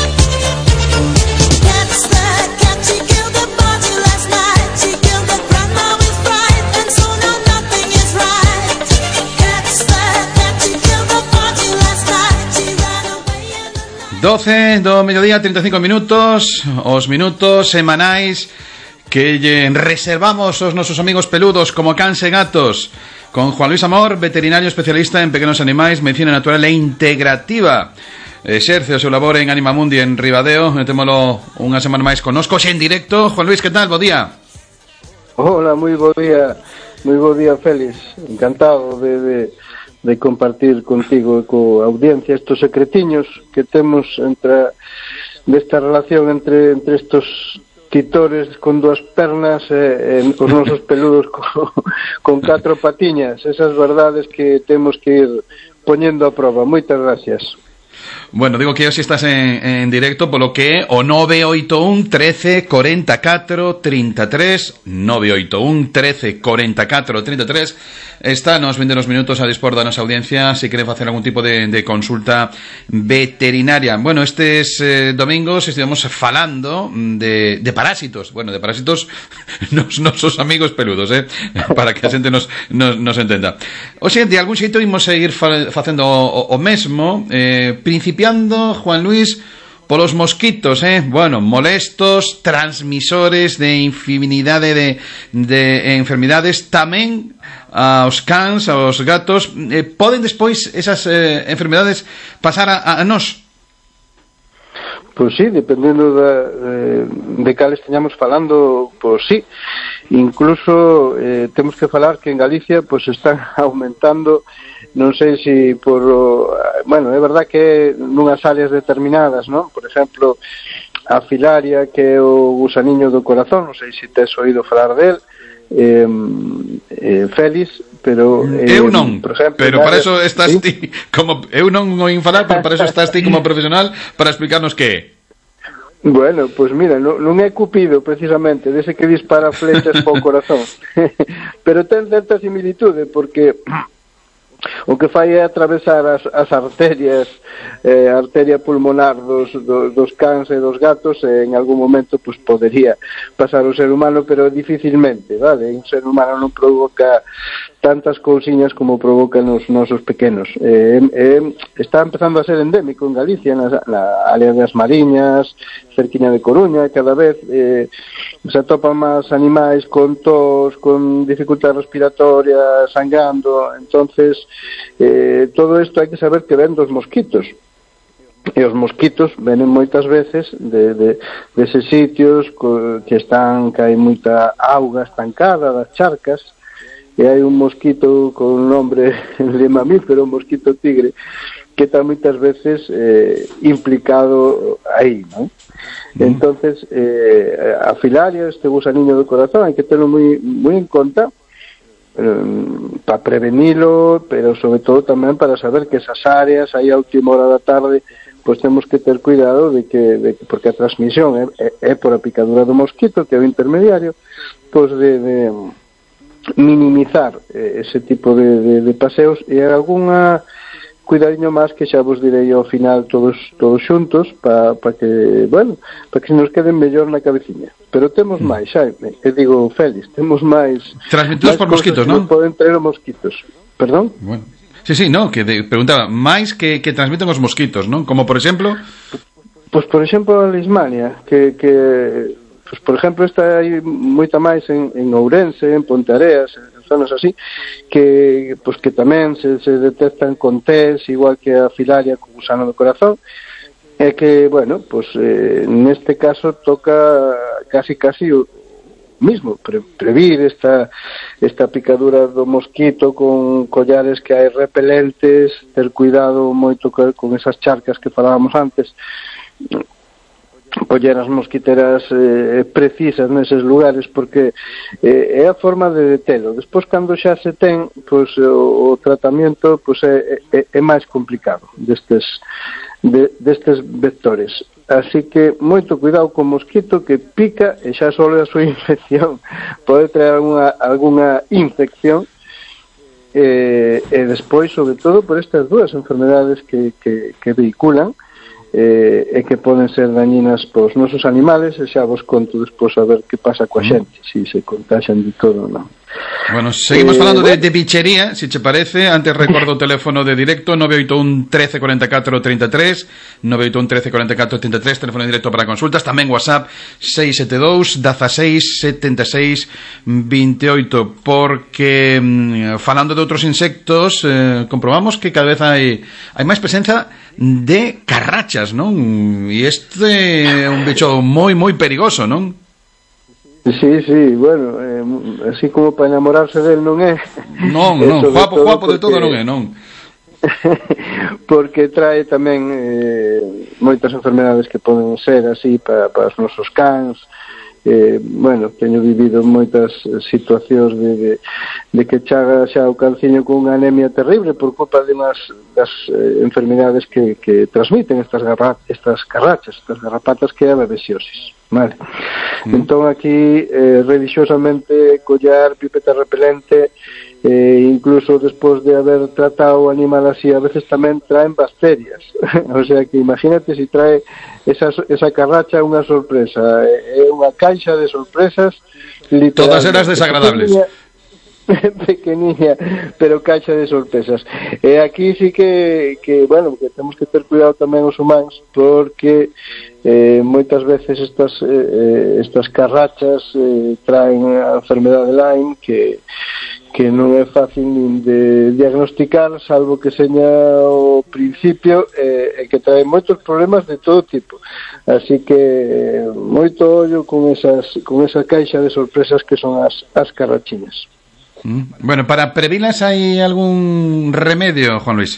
doce do mediodía, trinta e cinco minutos, os minutos semanais que lle reservamos aos nosos amigos peludos como cans e gatos, con Juan Luis Amor, veterinario especialista en pequenos animais, medicina natural e integrativa. Exerce o seu labor en Animamundi en Ribadeo. Témolo unha semana máis connosco, xe en directo. Juan Luis, que tal? Bo día. Hola, moi bo día. Moi bo día, Félix. Encantado de... de... de compartir contigo e coa audiencia estos secretiños que temos entre desta relación entre entre estos titores con dúas pernas e, e os nosos peludos con, con catro patiñas, esas verdades que temos que ir poñendo a prova. Moitas gracias. Bueno, digo que hoxe estás en, en directo polo que é o nove oito un, trece, cuarenta y cuatro, treinta y tres, nove oito un, trece, cuarenta y cuatro, treinta y tres. Está nos vende los minutos a dispor da nosa audiencia se quere facer algún tipo de, de consulta veterinaria. Bueno, estes eh, domingos estivemos falando de, de parásitos. Bueno, de parásitos nos nosos amigos peludos, eh? Para que a xente nos, nos, nos entenda. O sea, de algún xeito imos seguir fa, facendo o, o mesmo, eh, principiando, Juan Luis, polos mosquitos, eh? Bueno, molestos, transmisores de infinidade de, de enfermidades, tamén aos cans, aos gatos. Eh, poden despois esas eh, enfermedades pasar a, a nós? Pois sí, dependendo da, de, de cales teñamos falando, pois sí. Incluso eh, temos que falar que en Galicia pois están aumentando, non sei se por, bueno, é verdad que nunhas áreas determinadas, non? Por exemplo, a filaria, que é o gusaniño do corazón, non sei se tes oído falar del, eh, eh, Félix, pero eh, eu non, por exemplo, pero para áreas, eso estás ¿sí? ti como eu non oín falar, pero para eso estás ti como profesional para explicarnos que é. Bueno, pois pues mira, non, non é Cupido precisamente, dese que dispara flechas po corazón. Pero ten certa similitude porque o que fai é atravesar as, as arterias, eh, a arteria pulmonar dos, dos, dos cans e dos gatos, e en algún momento pues, podería pasar o ser humano, pero dificilmente, vale? Un ser humano non provoca tantas cousiñas como provocan os nosos pequenos. Eh, eh, está empezando a ser endémico en Galicia, na, na área das Mariñas, cerquiña de Coruña, cada vez eh, se atopan máis animais con tos, con dificultad respiratoria, sangrando. Entonces, eh, todo isto hai que saber que ven dos mosquitos. E os mosquitos venen moitas veces de, de, de eses sitios co, que están, que hai moita auga estancada das charcas, e hai un mosquito con un nombre de mamífero, un mosquito tigre, que está moitas veces eh, implicado aí, non? Mm. Entonces, eh, a filaria, este gusaniño do corazón, hai que terlo moi, moi en conta eh, para prevenilo, pero sobre todo tamén para saber que esas áreas, aí a última hora da tarde, pois temos que ter cuidado de que, de que porque a transmisión é, é, é por a picadura do mosquito, que é o intermediario, pois de... de minimizar eh, ese tipo de, de, de paseos e algunha cuidadiño máis que xa vos direi ao final todos todos xuntos para pa que, bueno, para que se nos queden mellor na cabeciña. Pero temos máis, xa, e digo, Félix, temos máis transmitidos por mosquitos, non? Poden traer os mosquitos. Perdón? Bueno. Sí, sí, no, que de, preguntaba, máis que, que transmiten os mosquitos, non? Como por exemplo? Pois por exemplo a Leishmania, que, que pues, por exemplo, está aí moita máis en, en Ourense, en Ponteareas, en zonas así, que pues, que tamén se, se detectan con test, igual que a filaria co gusano do corazón, e que, bueno, pues eh, neste caso toca casi casi o mismo, pre, previr esta, esta picadura do mosquito con collares que hai repelentes, ter cuidado moito con esas charcas que falábamos antes, colleras mosquiteras eh, precisas neses lugares, porque eh, é a forma de detelo. Despois, cando xa se ten, pois, o, o tratamento pois, é, é, é máis complicado destes, de, destes vectores. Así que moito cuidado con mosquito que pica e xa só a súa infección pode traer alguna, alguna infección e, e despois, sobre todo, por estas dúas enfermedades que, que, que vehiculan eh, e que poden ser dañinas pos nosos animales, e xa vos conto despois a ver que pasa coa xente, se si se contaxan de todo ou non. Bueno, seguimos eh, falando bueno. de, de bichería, si che parece. Antes recordo o teléfono de directo nove oito un, trece, cuarenta y cuatro, treinta y tres, nove oito un, trece, cuarenta y cuatro, treinta y tres, teléfono directo para consultas. Tamén WhatsApp seis sete dous, dieciséis, setenta y seis, veintiocho. Porque mmm, falando de outros insectos, eh, comprobamos que cada vez hai hai máis presencia de carrachas, non? E este é un bicho moi moi perigoso, non? Sí, sí, bueno, eh, así como para enamorarse del non é. Non, non, guapo, guapo de todo non é, non. Porque trae tamén eh, moitas enfermedades que poden ser así para, para os nosos cans. Eh, bueno, teño vivido moitas situacións de, de, de que chaga xa o canciño con unha anemia terrible por culpa de unhas das eh, enfermedades que, que transmiten estas, garra, estas carrachas, estas garrapatas, que é a babesiosis. Vale. Mm. Entón aquí eh, religiosamente collar pipeta repelente, eh, incluso despois de haber tratado o animal así, a veces tamén traen bacterias. O sea que imagínate si trae esa, esa carracha unha sorpresa, é unha caixa de sorpresas literalmente. Todas eras desagradables. Pequeniña, pero caixa de sorpresas. E aquí sí que, que bueno, que temos que ter cuidado tamén os humanos, porque eh, moitas veces estas eh, estas carrachas eh, traen a enfermedade de Lyme, que que non é fácil nin de diagnosticar, salvo que seña o principio, e eh, que trae moitos problemas de todo tipo. Así que eh, moito ollo con esas con esa caixa de sorpresas que son as, as carrachinas. Bueno, para previlas hai algún remedio, Juan Luis?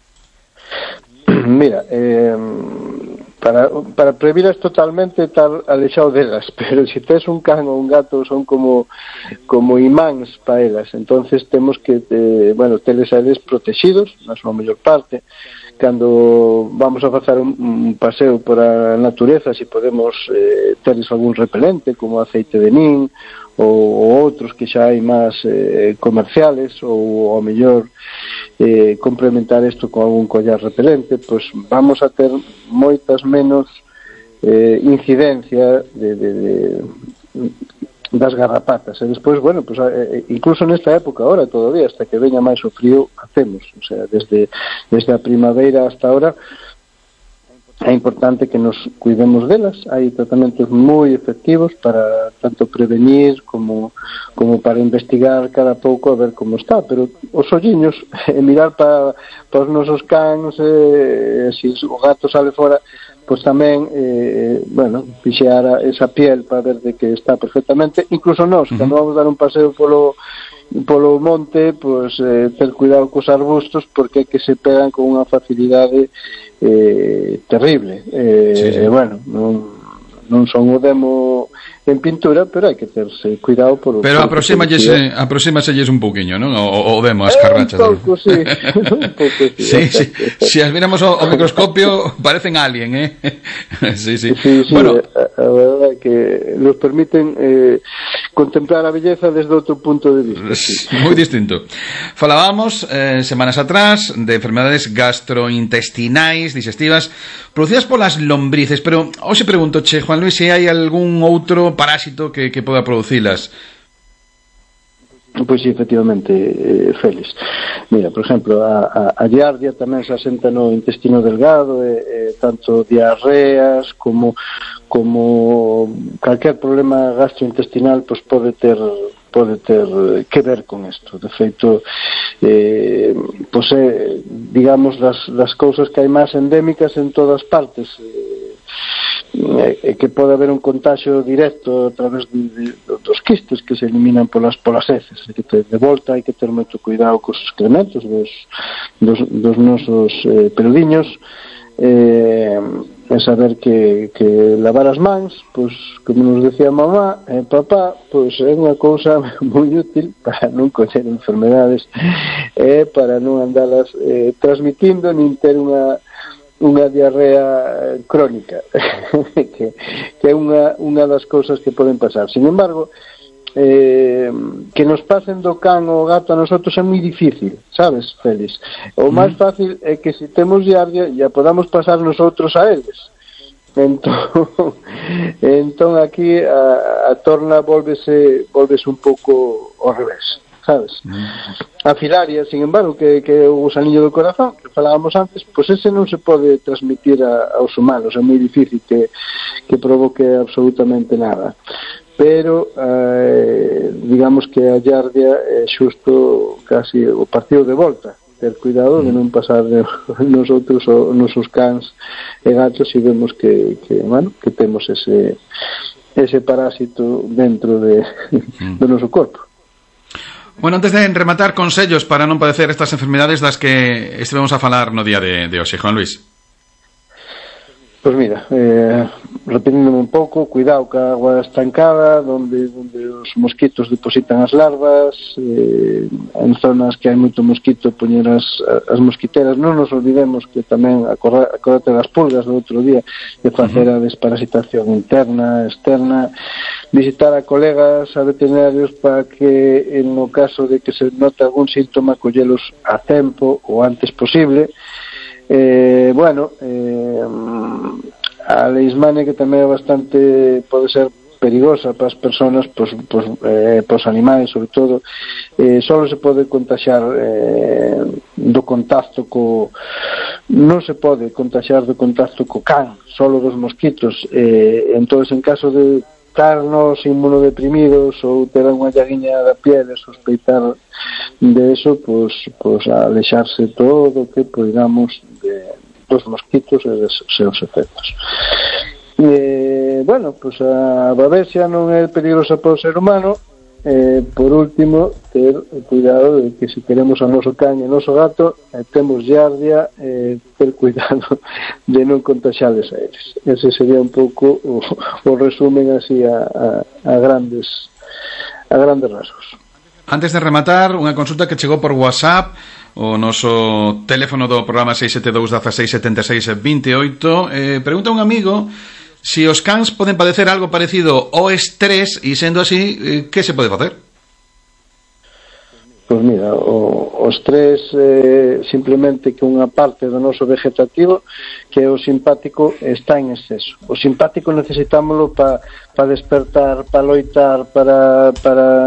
Mira, eh, para, para previlas totalmente estar alexado delas, pero se si tes un can ou un gato son como como imáns para elas, entonces temos que eh, bueno, teles a eles protegidos na súa mellor parte. Cando vamos a facer un, un paseo por a natureza, se si podemos eh, teles algún repelente como aceite de nin ou, ou outros que xa hai máis eh, comerciales, ou ao mellor eh, complementar isto con algún collar repelente, pois vamos a ter moitas menos eh, incidencia de, de, de das garrapatas. E despois, bueno, pues, eh, incluso nesta época ahora todavía, hasta que veña máis o frío, hacemos, o sea, desde, desde a primavera hasta ahora é importante que nos cuidemos delas. Hai tratamentos moi efectivos para tanto prevenir como, como para investigar cada pouco a ver como está, pero os olliños e mirar para, para os nosos cans, eh, se o gato sale fora, pois tamén, eh, bueno, fixear esa piel para ver de que está perfectamente. Incluso nós, uh-huh. cando vamos dar un paseo polo polo monte, pois eh, ter cuidado cos arbustos, porque é que se pegan con unha facilidade eh, terrible. Eh, sí, sí. Eh, bueno, non, non son o demo en pintura, pero hai que terse cuidado por... Pero aproxímaselles aproxímaselles un pouquiño, non? O, o vemos as carrachas. Un pouco, sí. Un pouco, sí. Sí, sí. Si as miramos ao, ao microscopio, parecen alien, eh? Sí, sí. Sí, sí, bueno, a, a verdade é que nos permiten eh, contemplar a belleza desde outro punto de vista. Sí. Moi distinto. Falábamos eh, semanas atrás de enfermedades gastrointestinais, digestivas, producidas polas lombrices, pero hoxe pregunto, che, Juan Luis, se hai algún outro parásito que, que poda producilas. Pois sí, efectivamente, eh, Félix. Mira, por exemplo, a, a, a giardia tamén se asenta no intestino delgado, e, eh, tanto diarreas como como calquer problema gastrointestinal pois pode ter pode ter que ver con isto. De feito, eh, pois é, digamos, das, das cousas que hai máis endémicas en todas partes, eh, e que pode haber un contagio directo a través de, de, dos quistes que se eliminan polas, polas heces. Que te, de volta hai que ter moito cuidado cos excrementos dos, dos, dos nosos eh, peludiños, eh, e saber que, que lavar as mans, pois, como nos decía mamá e papá, pois é unha cousa moi útil para non coller enfermedades e para non andalas eh, transmitindo nin ter unha unha diarrea crónica que, que é unha, unha das cousas que poden pasar. Sin embargo, eh, que nos pasen do can o gato a nosotros é moi difícil, sabes, Félix? O máis fácil é que se temos Giardia ya podamos pasar nosotros a eles. Entón, entón aquí a, a torna volvese, volvese un pouco ao revés, sabes? A filaria, sin embargo, que, que o gusanillo do corazón, que falábamos antes, pois ese non se pode transmitir a, aos humanos, é moi difícil que, que provoque absolutamente nada. Pero, eh, digamos que a Giardia é xusto casi o partido de volta, ter cuidado de non pasar de nosotros os nosos cans e gatos e vemos que, que, bueno, que temos ese ese parásito dentro de, do noso corpo. Bueno, antes de rematar, consellos para non padecer estas enfermedades das que estivemos a falar no día de, de hoxe, Juan Luis. Pois mira, eh, repetindo un pouco, cuidado ca agua estancada, donde, donde os mosquitos depositan as larvas, eh, en zonas que hai moito mosquito, poñer as, as mosquiteras. Non nos olvidemos que tamén, acordate das pulgas do outro día, de facer a desparasitación interna, externa, visitar a colegas, a veterinarios, para que, no caso de que se note algún síntoma, collelos a tempo o antes posible. Eh, bueno, eh, a leishmania, que tamén é bastante, pode ser perigosa para as persoas, pois, pois, eh, para os animais, sobre todo, eh, só se pode contagiar eh, do contacto co non se pode contagiar do contacto co can, só dos mosquitos. Eh, entón, en caso de estarnos inmunodeprimidos ou ter unha llaguiña da piel e sospeitar de eso, pois, pois alexarse todo o que poidamos de, dos mosquitos e dos seus efectos. E, bueno, pois a babesia non é peligrosa para o ser humano. Eh, por último, ter cuidado de que se queremos ao noso can e ao noso gato, eh, temos Giardia, eh, ter cuidado de non contaxiales a eles. Ese sería un pouco o, o resumen así a, a, a grandes a grandes rasgos. Antes de rematar, unha consulta que chegou por WhatsApp, o noso teléfono do programa seis sete dous, dezasseis, setenta e seis, vinte e oito. Eh, pregunta un amigo si os cans poden padecer algo parecido ao estrés, e sendo así, eh, que se pode facer? Pois mira, o, o estrés eh, simplemente que unha parte do noso vegetativo, que é o simpático, está en exceso. O simpático necesitámoslo para pa despertar, para loitar, para, para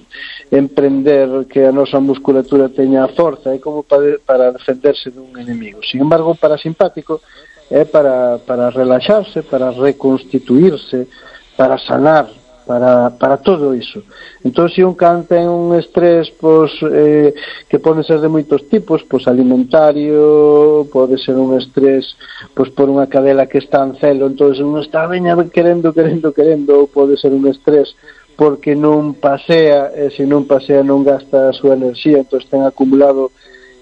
emprender, que a nosa musculatura teña forza, é como para, para defenderse dun enemigo. Sin embargo, para simpático é para, para relaxarse, para reconstituirse, para sanar, para, para todo iso. Entón, se un can ten un estrés, pois, eh, que pode ser de moitos tipos, pois alimentario, pode ser un estrés pois por unha cadela que está en celo, entón non está veña querendo, querendo, querendo, ou pode ser un estrés porque non pasea, e se non pasea non gasta a súa enerxía, entón ten acumulado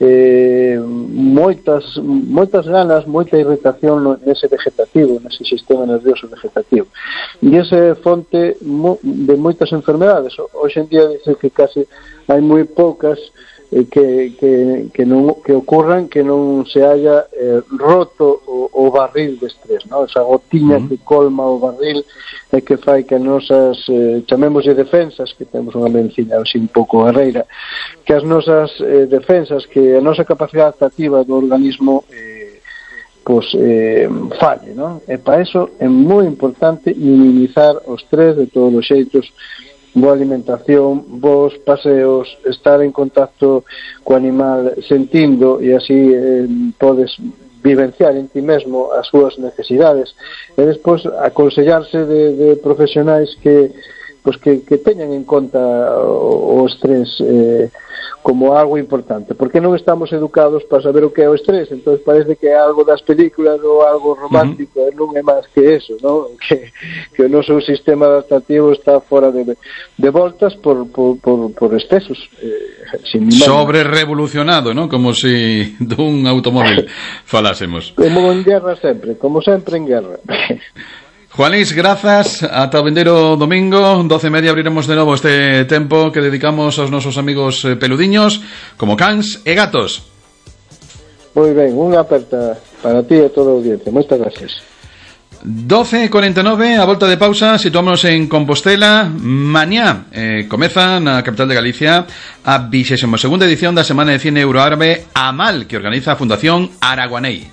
eh, moitas moitas ganas, moita irritación nese vegetativo, nese sistema nervioso vegetativo, e esa é fonte de moitas enfermedades. Hoxe en día dice que casi hai moi poucas eh, que, que, que, non, que ocurran que non se haya eh, roto o, o barril de estrés, ¿no? Esa gotiña uh-huh. que colma o barril e que fai que as nosas, eh, chamémoslle defensas, que temos unha medicina así un pouco guerreira, que as nosas eh, defensas, que a nosa capacidade adaptativa do organismo eh, pois, eh, falle, non? E para eso é moi importante minimizar o estrés de todos os xeitos, boa alimentación, bons paseos, estar en contacto co animal sentindo, e así eh, podes vivenciar en ti mesmo as súas necesidades, e despois aconsellarse de, de profesionais que, pues que, que teñan en conta o, o estrés eh, como algo importante, porque non estamos educados para saber o que é o estrés. Entón parece que é algo das películas ou algo romántico, uh-huh. e non é máis que eso, ¿no? que, que o noso sistema adaptativo está fora de, de voltas por, por, por, por excesos, eh, sin sobre revolucionado, ¿no? Como si dun automóvil falásemos. Como en guerra sempre, como sempre en guerra. Juan Luis, grazas, ata o vendeiro domingo, doce e media abriremos de novo este tempo que dedicamos aos nosos amigos peludiños, como cans e gatos. Moi ben, unha aperta para ti e toda a audiencia. Moitas gracias. doce e cuarenta e nove, a volta de pausa, situámonos en Compostela. Mañá eh, comeza na capital de Galicia a vigésima segunda edición da Semana de Cine Euroárabe AMAL, que organiza a Fundación Araguaney.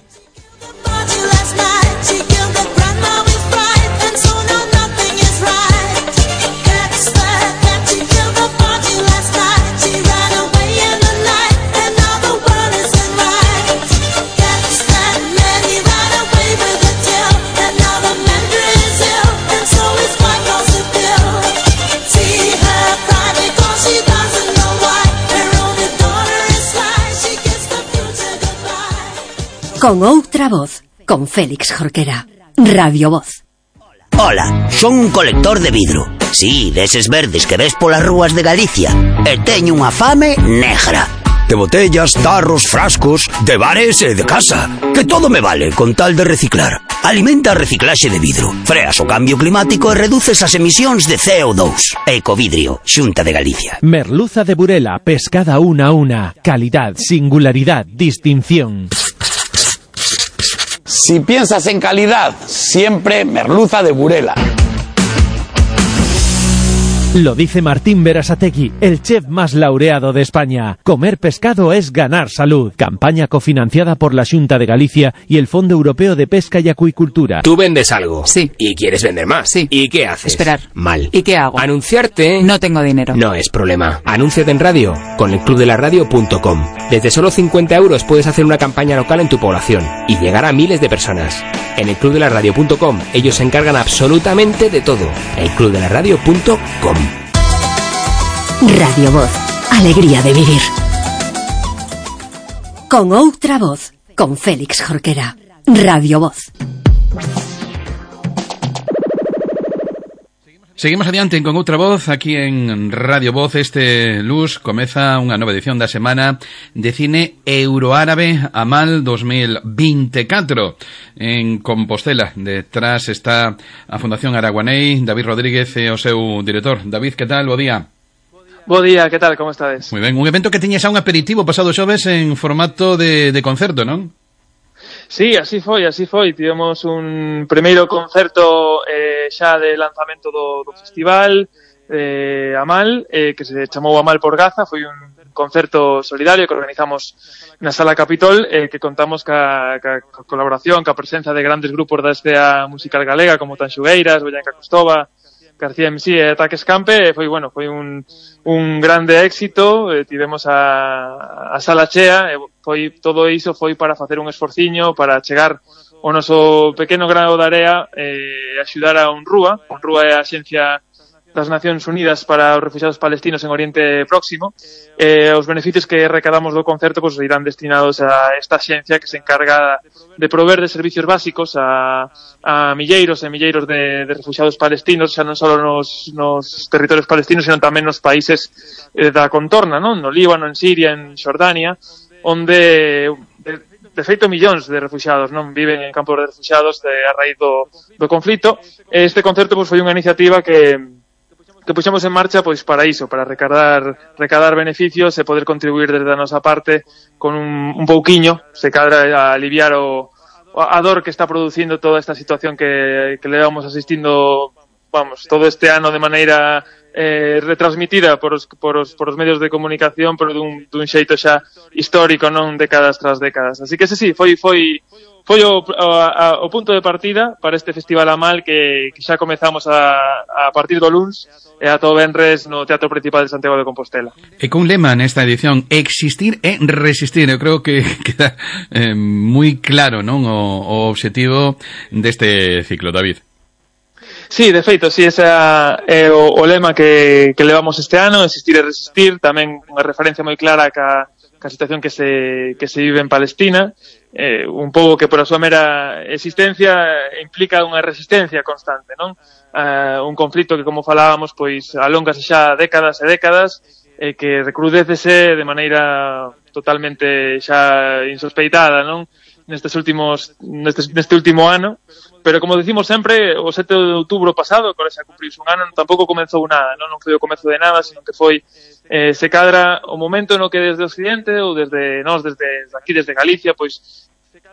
Con outra voz, con Félix Jorquera. Radio Voz. Ola, son un colector de vidro. Sí, deses verdes que ves polas rúas de Galicia. E teño unha fame negra. De botellas, tarros, frascos, de bares e de casa. Que todo me vale con tal de reciclar. Alimenta a reciclaxe de vidro. Freas o cambio climático e reduces as emisións de C O dos. Ecovidrio, Xunta de Galicia. Merluza de Burela, pescada una a una. Calidad, singularidad, distinción. Si piensas en calidad, siempre merluza de Burela. Lo dice Martín Berasategui, el chef más laureado de España. Comer pescado es ganar salud. Campaña cofinanciada por la Xunta de Galicia y el Fondo Europeo de Pesca y Acuicultura. Tú vendes algo. Sí. Y quieres vender más. Sí. ¿Y qué haces? Esperar. Mal. ¿Y qué hago? Anunciarte. No tengo dinero. No es problema. Anúnciate en radio con el club de la radio punto com. Desde solo cincuenta euros puedes hacer una campaña local en tu población y llegar a miles de personas. En el club de la radio punto com ellos se encargan absolutamente de todo. el club de la radio punto com. Radio Voz, alegría de vivir. Con outra voz, con Félix Jorquera. Radio Voz. Seguimos adiante con outra voz aquí en Radio Voz. Este luz comeza unha nova edición da Semana de Cine Euroárabe AMAL dos mil veinticuatro en Compostela. Detrás está a Fundación Araguaney, David Rodríguez e o seu director. David, que tal? Bo día. Bo día, que tal? Como estades? Moi ben, un evento que tiña xa un aperitivo pasado xoves en formato de, de concerto, non? Sí, así foi, así foi. Tivemos un primeiro concerto eh, xa de lanzamento do, do festival eh, AMAL, eh, que se chamou AMAL por Gaza. Foi un concerto solidario que organizamos na Sala Capitol, eh, que contamos ca, ca, ca colaboración, ca presenza de grandes grupos da escena musical galega como Tanxugueiras, Boyanca Costova, García M C e Ataque Escampe. Foi, bueno, foi un, un grande éxito. Eh, tivemos a, a sala chea, e foi, todo iso foi para facer un esforciño, para chegar o noso pequeno grano de area e eh, axudar a UNRWA. UNRWA é a Axencia das Nacións Unidas para os Refugiados Palestinos en Oriente Próximo. Eh, os beneficios que recadamos do concerto pues, irán destinados a esta axencia que se encarga de prover de servicios básicos a, a milleiros e milleiros de, de refugiados palestinos, xa non só nos, nos territorios palestinos, sino tamén nos países eh, da contorna, non? No Líbano, en Siria, en Xordania, onde de, de feito millóns de refugiados non viven en campos de refugiados de, a raíz do, do conflito. Este concerto pues, foi unha iniciativa que que puxemos en marcha pois para iso, para recadar recadar beneficios e poder contribuir desde a nosa parte con un, un pouquiño, se cadra a aliviar o, a dor que está producindo toda esta situación que, que levamos asistindo, vamos, todo este ano de maneira eh, retransmitida por os, por, os, por os medios de comunicación, pero dun, dun xeito xa histórico, non décadas tras décadas. Así que ese sí, foi foi foi o, o, o punto de partida para este Festival AMAL que, que xa comezamos a, a partir do luns e a todo venres no Teatro Principal de Santiago de Compostela. E con lema nesta edición, existir e resistir. Eu creo que queda eh, moi claro, non, o, o obxectivo deste ciclo, David. Sí, de feito, sí, ese é o, o lema que, que levamos este ano, existir e resistir, tamén unha referencia moi clara ca, ca situación que se, que se vive en Palestina, eh, un pouco que por a súa mera existencia implica unha resistencia constante, non? Uh, un conflito que, como falábamos, pois alóngase xa décadas e décadas, e eh, que recrudécese de maneira totalmente xa insospeitada, non? Nestes últimos, neste, neste último ano, pero como dicimos sempre, o sete de outubro pasado, con esa cumpriuse un ano, tampouco comezou nada, non, non foi o comezo de nada, sino que foi, eh, se cadra o momento no que desde o Occidente, ou desde nós, desde aquí, desde Galicia, pois,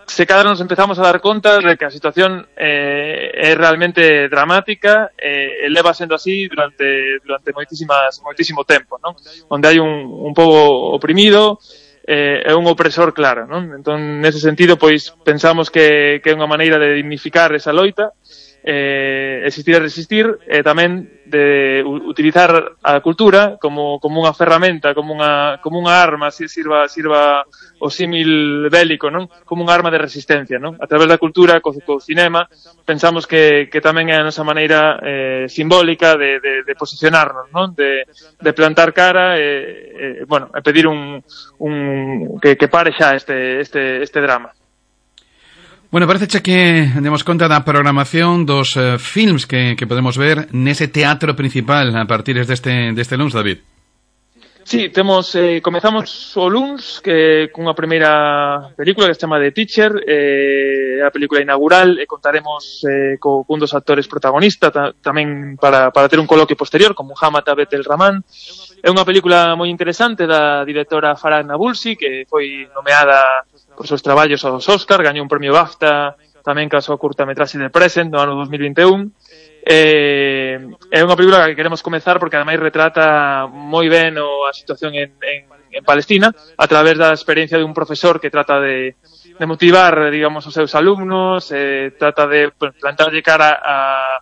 se cada nos empezamos a dar conta de que a situación eh, é realmente dramática e eh, leva sendo así durante durante moitísimas moitísimo tempo, non? Onde hai un, un pobo oprimido eh, é un opresor claro, non? Entón, nese sentido, pois pensamos que, que é unha maneira de dignificar esa loita, eh, existir e resistir, e tamén de utilizar a cultura como, como unha ferramenta, como unha, como unha arma, si sirva, sirva o símil bélico, non? Como unha arma de resistencia, non? A través da cultura, co, co cinema, pensamos que, que tamén é a nosa maneira eh, simbólica de, de, de posicionarnos, non? De, de plantar cara e, eh, bueno, e pedir un, un que, que pare xa este, este, este drama. Bueno, parece que demos conta da programación dos uh, films que, que podemos ver nese teatro principal a partir deste, deste luns, David. Sí, temos, eh, comezamos o luns que cunha primeira película que se chama The Teacher, eh, a película inaugural, e contaremos eh, co, cun dos actores protagonistas ta, tamén para, para ter un coloquio posterior, como Hamad Abed El Rahman. É unha película moi interesante da directora Farah Nabulsi, que foi nomeada por seus traballos aos Oscar, gañou un premio BAFTA tamén ca súa curtametraxe de Present no ano dos mil vinte e un. Eh, é unha película que queremos comezar porque ademais retrata moi ben o, a situación en, en, en Palestina a través da experiencia de un profesor que trata de, de motivar, digamos, os seus alumnos, eh, trata de plantarlle cara a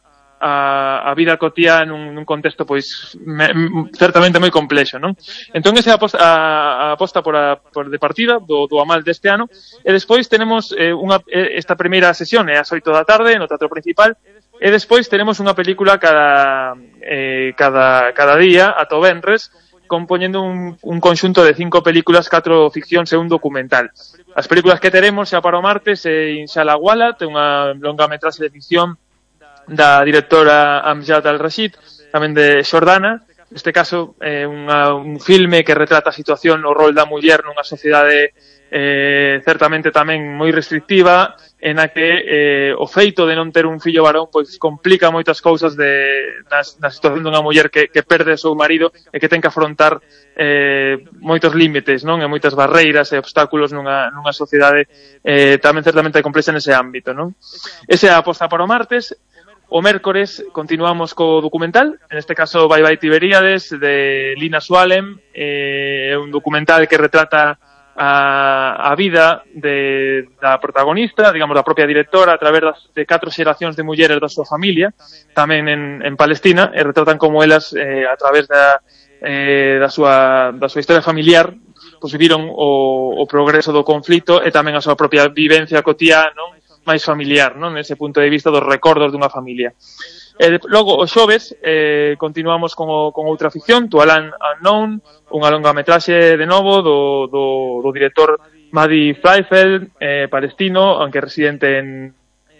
a, a vida cotiá nun, nun contexto pois me, certamente moi complexo, non? Entón esa é a aposta, a, a aposta por, a, por de partida do, do Amal deste ano, e despois tenemos eh, unha, esta primeira sesión é ás oito da tarde no teatro principal, e despois tenemos unha película cada eh, cada, cada día ata o venres, compoñendo un, un conxunto de cinco películas, catro ficcións e un documental. As películas que teremos xa para o martes é Inshallah Walat, unha longa metraxe de ficción da directora Amjad Al-Rashid, tamén de Xordana. Neste caso, é eh, un filme que retrata a situación, o rol da muller nunha sociedade eh, certamente tamén moi restrictiva, en a que eh, o feito de non ter un fillo varón pois complica moitas cousas de, na, na situación dunha muller que, que perde o seu marido e que ten que afrontar eh, moitos límites, non? E moitas barreiras e obstáculos nunha, nunha sociedade eh, tamén certamente complexa nese ámbito, non? Esa é a aposta para o martes. O mércores continuamos co documental, en este caso Bye Bye Tiberíades, de Lina Sualem, é eh, un documental que retrata a, a vida de, da protagonista, digamos, da propia directora, a través das, de catro xeracións de mulleres da súa familia, tamén en, en Palestina, e retratan como elas, eh, a través da, eh, da, súa, da súa historia familiar, pues viviron o, o progreso do conflito e tamén a súa propia vivencia cotiá, non? Máis familiar, non? Nese punto de vista dos recordos dunha familia. E logo, os xoves, eh, continuamos con, o, con outra ficción, Tualan Unknown, unha longa metraxe de novo do, do, do director Madi Freifeld, eh, palestino, aunque residente en,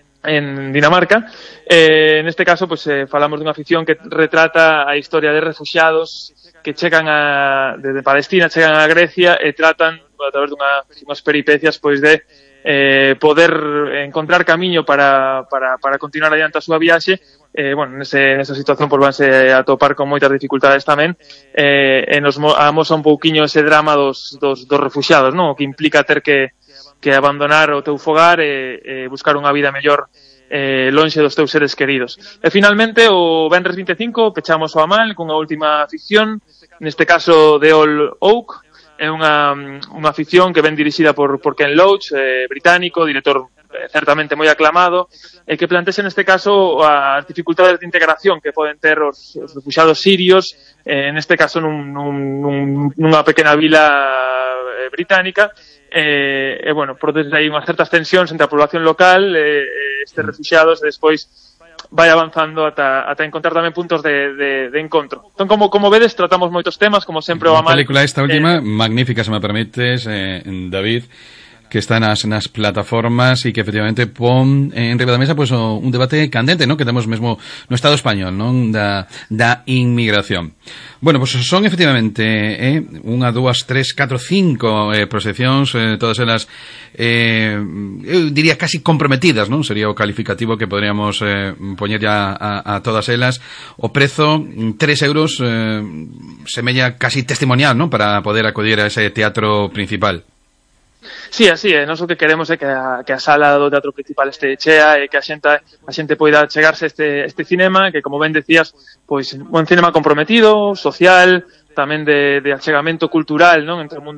en Dinamarca. Eh, neste caso, pues, eh, falamos dunha ficción que retrata a historia de refuxiados que chegan a, desde Palestina, chegan a Grecia e tratan, a través dunha, unhas peripecias, pois, de eh, poder encontrar camiño para, para, para continuar adiante a súa viaxe. Eh, bueno, nese, nesa situación por vanse a topar con moitas dificultades tamén, eh, e nos amosa un pouquiño ese drama dos, dos, dos refuxiados, non? O que implica ter que, que abandonar o teu fogar e, e buscar unha vida mellor eh, lonxe dos teus seres queridos. E finalmente, o venres vinte e cinco, pechamos o Amal cunha última ficción, neste caso The All Oak. É unha, unha ficción que ven dirixida por, por Ken Loach, eh, británico, director eh, certamente moi aclamado, e que plantexa neste caso as dificultades de integración que poden ter os, os refuxiados sirios, eh, neste caso nun, nun, nunha pequena vila eh, británica, e, eh, bueno, produce aí unhas certas tensións entre a población local, eh, estes refuxiados, e despois vai avanzando ata, ata encontrar tamén puntos de, de, de encontro. Entón, como, como vedes, tratamos moitos temas, como sempre o Amal. A película esta última, eh, magnífica, se me permites, eh, David, que está nas, nas plataformas e que efectivamente pon en riba da mesa pues, o, un debate candente, ¿no? Que temos mesmo no Estado español, non? Da, da inmigración. Bueno, pues son efectivamente eh, unha, dúas, tres, catro, cinco eh, proxeccións, eh, todas elas eh, eu diría casi comprometidas, non? Sería o calificativo que podríamos eh, poñer ya a, a todas elas. O prezo, tres euros, eh, semella casi testimonial, non? Para poder acudir a ese teatro principal. Sí, así é, nós o que queremos é que a, que a sala do teatro principal este chea e que a xente, a xente poida chegarse este, este cinema, que como ben decías, pois un cinema comprometido, social, tamén de, de achegamento cultural, non, entre o mundo